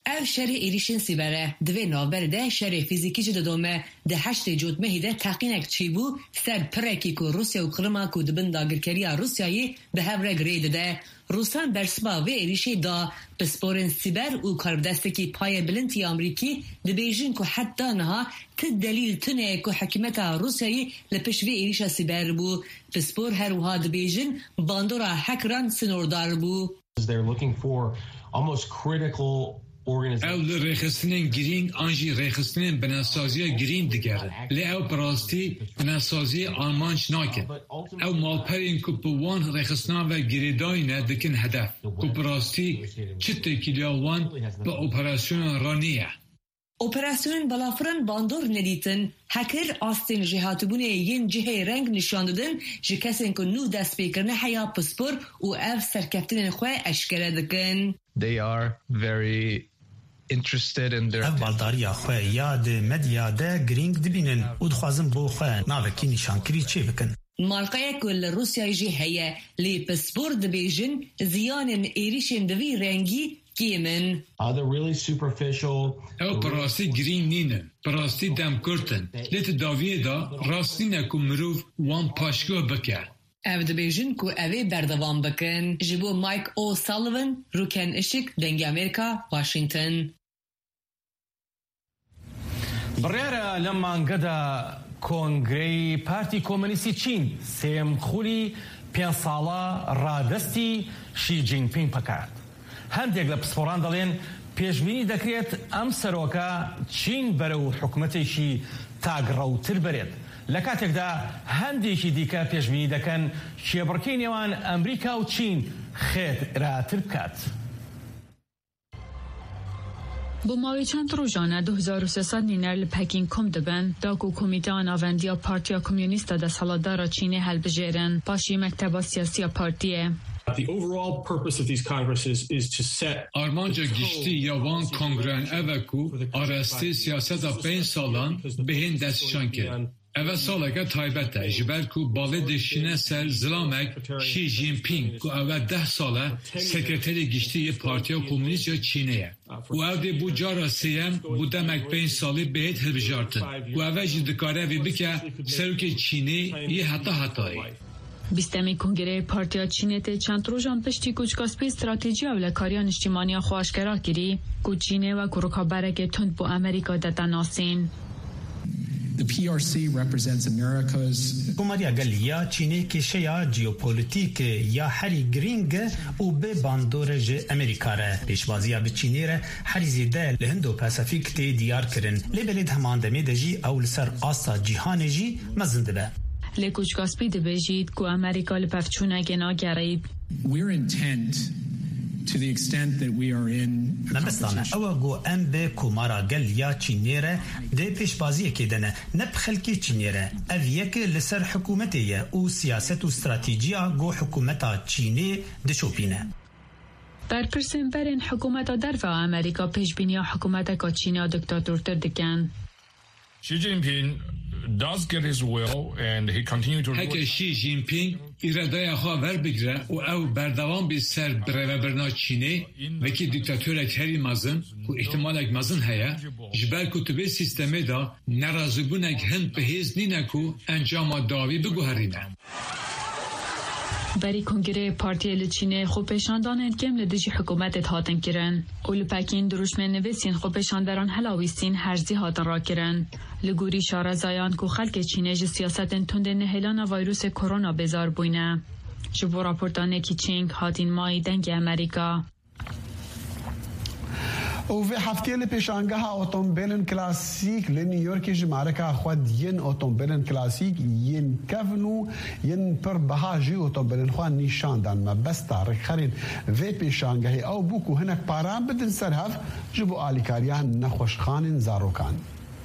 او شر ایریشن سیبره دوی نوبر ده شر فیزیکی جده دومه ده 8 جوتمه ده تقینک چی بو سر پرکی که روسیا و کرما که دبن داگرکری روسیایی به هفره گرید ده روسان برسبا و ایریشی دا بسپورن سیبر و کاربدستکی پای بلنتی امریکی ده بیجین که حتی نها دلیل تنه که حکمت روسیایی لپش و ایریش سیبر بو بسپور هر وها ده بیجین باندورا حکران سنوردار بو. They're looking for almost critical اول رخصتن گرینگ آنجی رخصتن بناسازی گرین دیگره لی او براستی بناسازی آلمانش ناکن او مالپرین که بوان رخصتن و گریدای ندکن هدف که براستی چطه کلیاوان با اپراسیون رانیه اپراسیون بلافران باندور ندیتن هکر آستین جهاتبونه ین جهه رنگ نشان دادن جه کسین که نو دست بیکرنه حیا پسپور و او سرکفتن خواه اشکره دکن. They are very interested in their بالداریا خو یاد مدیا ده گرینگ دبینن و دخوازن بو خو ناوکی نشانکری چی بکن مالقای کل روسیا جی هیا لی پسپور دبیجن زیان ایریشن دوی رنگی کیمن they're really superficial او پراستی گرین نینن پراستی دم کرتن لیت داویه دا راستی نکو مروف وان پاشگاه بکر او دبیجن که اوی بردوان بکن جبو مایک او سالوون روکن اشک دنگ امریکا واشنطن بڕیارە لەم مانگەدا کۆنگرەی پارتی کۆمۆنیستی چین سێم خولی 5 ساڵە ڕادەستی شی جینپینگ بکات. هەندێک لە پسپۆران دەڵێن پێشبینی دەکرێت ئەم سەرۆکە چین بەرەو حکومەتێکی تاگڕەوتر بێت. لە کاتێکدا هەندێکی دیکە پێشبینی دەکەن شێبڕکەی نێوان ئەمریکا و چین خێراتر بکات. با ماوی چند روزانه 2300 نینر لپکین کم دبن داکو کمیته ناوندیا پارتیا کمیونیستا ده سالادارا چینه هل بجیرن باشی مکتبا سیاسی پارتیه. The overall purpose of these congresses is to set آرمانجا گشتی یوان کنگران اوکو آرستی سیاست 5 سالان بهین دستشان کرد. اول سالگه تایبته جبر کو باله دشینه سر زلامک شی جینپینگ کو اول 10 ساله سکرتری گشتی پارتیا کمونیست یا چینه و اول بو جارا سیم بو دمک 5 سالی بهت هلبجارتن و اول جدکاره وی بکه سروک چینه یه حتایی بیستمی کنگره پارتیا چینه چند روزان پشتی کوچکاسپی استراتژی و لکاریان اجتماعی خواشکرا گیری کو چینه و کروکا برک تند بو امریکا دتناسین. The PRC represents America's کوماریا گلیا چینه که شیا جیوپولیتیک یا هری گرینگ و به باندورج امریکا ره پیشوازی به چینه ره هری زیده لهندو پاسیفیک تی دیار کرن لبلد همان دمی دجی اول سر آسا جهان جی مزنده به لکوچکاسپی دبیجید کو امریکا لپفچونه گنا گرید. We're intent to the extent that we are in نبستانه او گو ام به کومارا گلیا چینیره ده پیشبازی کدنه نبخلکی چینیره او یک لسر حکومتیه او سیاست و استراتیجیا گو حکومتا چینی دشوپینه. در پرسن برین حکومتا در و امریکا پیشبینی حکومتا که چینی دکتاتورتر دکن. Xi Jinping does get his will and he continues to هک شی جینپینگ ایرادای خواه ور بگره و او بردوام بی سر بره برنا چینه وکی دیکتاتورک هری مزن و احتمالک مزن هیا جبر کتبه سیستمه دا نرازبونک هند به هیز نینکو انجام داوی بگو هرینه. بری کنگره پارتی لچینه خوب پیشاندان انکم لدجی حکومت هاتن کرن. اول پاکین دروشمن نویسین خوب پیشانداران هلاویستین هرزی هاتن را کرن. لگوری شارزایان که خلق چینه جی سیاست تند نهلان ویروس کرونا بزار بوینه. جبو راپورتانه کی چینگ هاتین مای دنگ امریکا. و في هفته لپیشانگاه اتومبیلن کلاسیک لنیویورک جمارکا خود ین اتومبیلن کلاسیک ین کفنو ین پر بهاجی اتومبیلن خوان نشاندن ما بس تارک خرید و پیشانگاه او بوکو هناك پارام بدن سرهف جبو آلیکاریان نخوشخان زاروکان.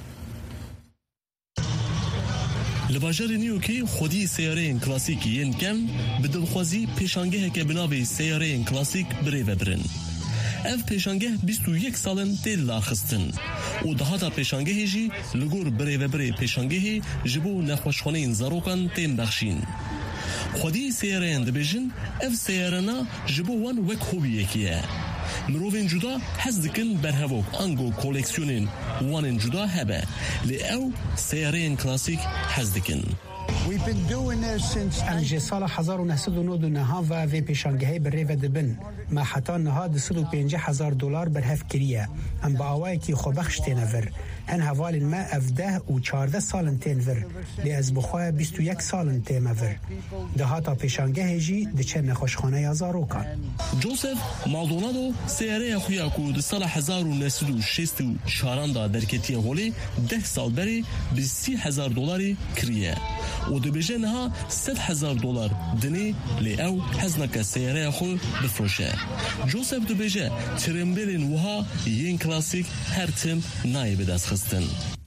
لباجار نیوکی خودی سیاره کلاسیک ین کم بدلخوازی پیشانگاه که بنابه سیاره کلاسیک بری وبرن. اف پیشانگه 21 سالن تیل لاخستن و ده تا پیشانگه جی لگور بری و بری پیشانگه جبو نخوشخانه زاروکان تیم بخشین خودی سیاره اند بیجن اف سیاره نا جبو وان وک خوبی یکیه مروفين جدا حزدكن برهوك انگو کولکسیونین وانن جدا هبه لأو سيارين كلاسيك حزدكن. We've been doing this since أمجي سال 1999 و في پیشانگهی بریو دبن ما حتی نهاد $150,000 برهف کریه ام با آوائی که خوبخش تینور هن حوال ما 17 و 14 سالن تینور لی از بخواه 21 سالن تیمور ده هاتا پیشانگهی جی ده چه نخوشخانه یازارو کن. جوزف مالدونادو سیاره خویاکو ده سال 1964 دا درکتی هولی 10 سال بری به $30,000 کریه و ده بجه نها $100,000 دنی لی او حزنک سیاره خو بفروشه. جوزف ده بجه ترمبلین وها ین کلاسیک هر تم نایب دست خستن.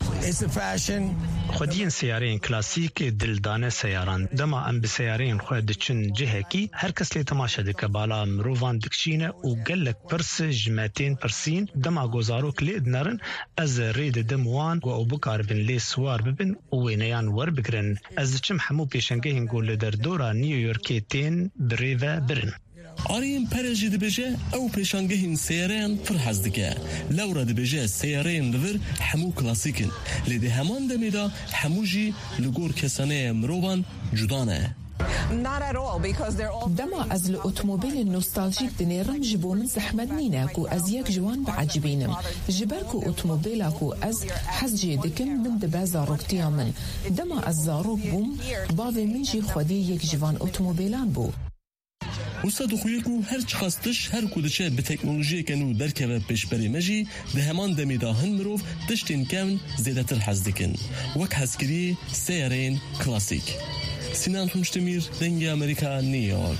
خودین سیارین کلاسیک دلدانه سیاران دما ام بسیارین خود چن جهکی هر کس لی تماشا دکه بالا مروان دکشینه و گلک پرس جمعتین پرسین دما گوزاروک لید نرن از رید دموان و او بکار بن لی سوار ببن و وینیان ور بگرن از چم حمو پیشنگه هنگول در دورا نیویورکی تین بریوه برن. آرین پرجی دبجه او پیشانگهین سیارین پر حزدکه لورا دبجه سیارین دور حمو کلاسیکن لیده همان دمیدا حموجی لگور کسانه مروان جدانه. دما از الاتوموبیل نوستالژیک دنیرم جبو من زحمت نینه کو از یک جوان بعجبینم جبر کو اتوموبیلا کو از حزجی دکم من دبا زاروکتیا من دما از زاروک بوم باوی من جی خودی یک جوان اتوموبیلان بو. استاد خویکو هر چخاستش هر کودچه به تکنولوژی کنو درکه پیشبری مجی به همان دمیدا هن مروف دشتین کن زیده تر حزدکن وک حزکری سیارین کلاسیک. سینان تونشتمیر دنگ امریکا نیویورک.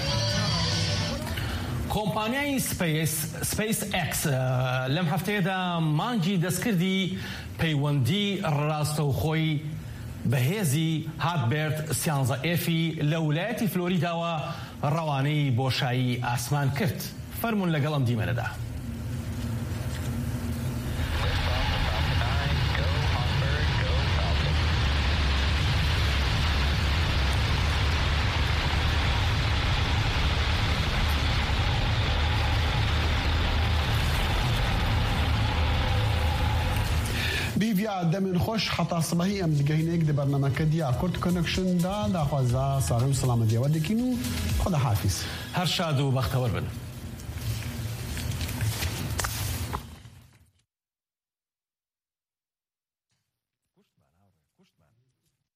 کۆمپانیای سپیس ئەکس لەم هەفتەیەدا مانگی دەستکردی پەیوەندی ڕاستەوخۆی بەهێزی هاتبێرت 13F لە ویلایەتی فلۆریداوە ڕەوانەی بۆشایی ئاسمان کرد. فەرموون لەگەڵم دیمەنەدا. بیویا دمن خوش حتی صبحی ام دگهینه که برنامه کدیا کرد کنکشن دا خوازا سارم سلامتی و دکینو خدا حافظ. هر شاد و بختور بن.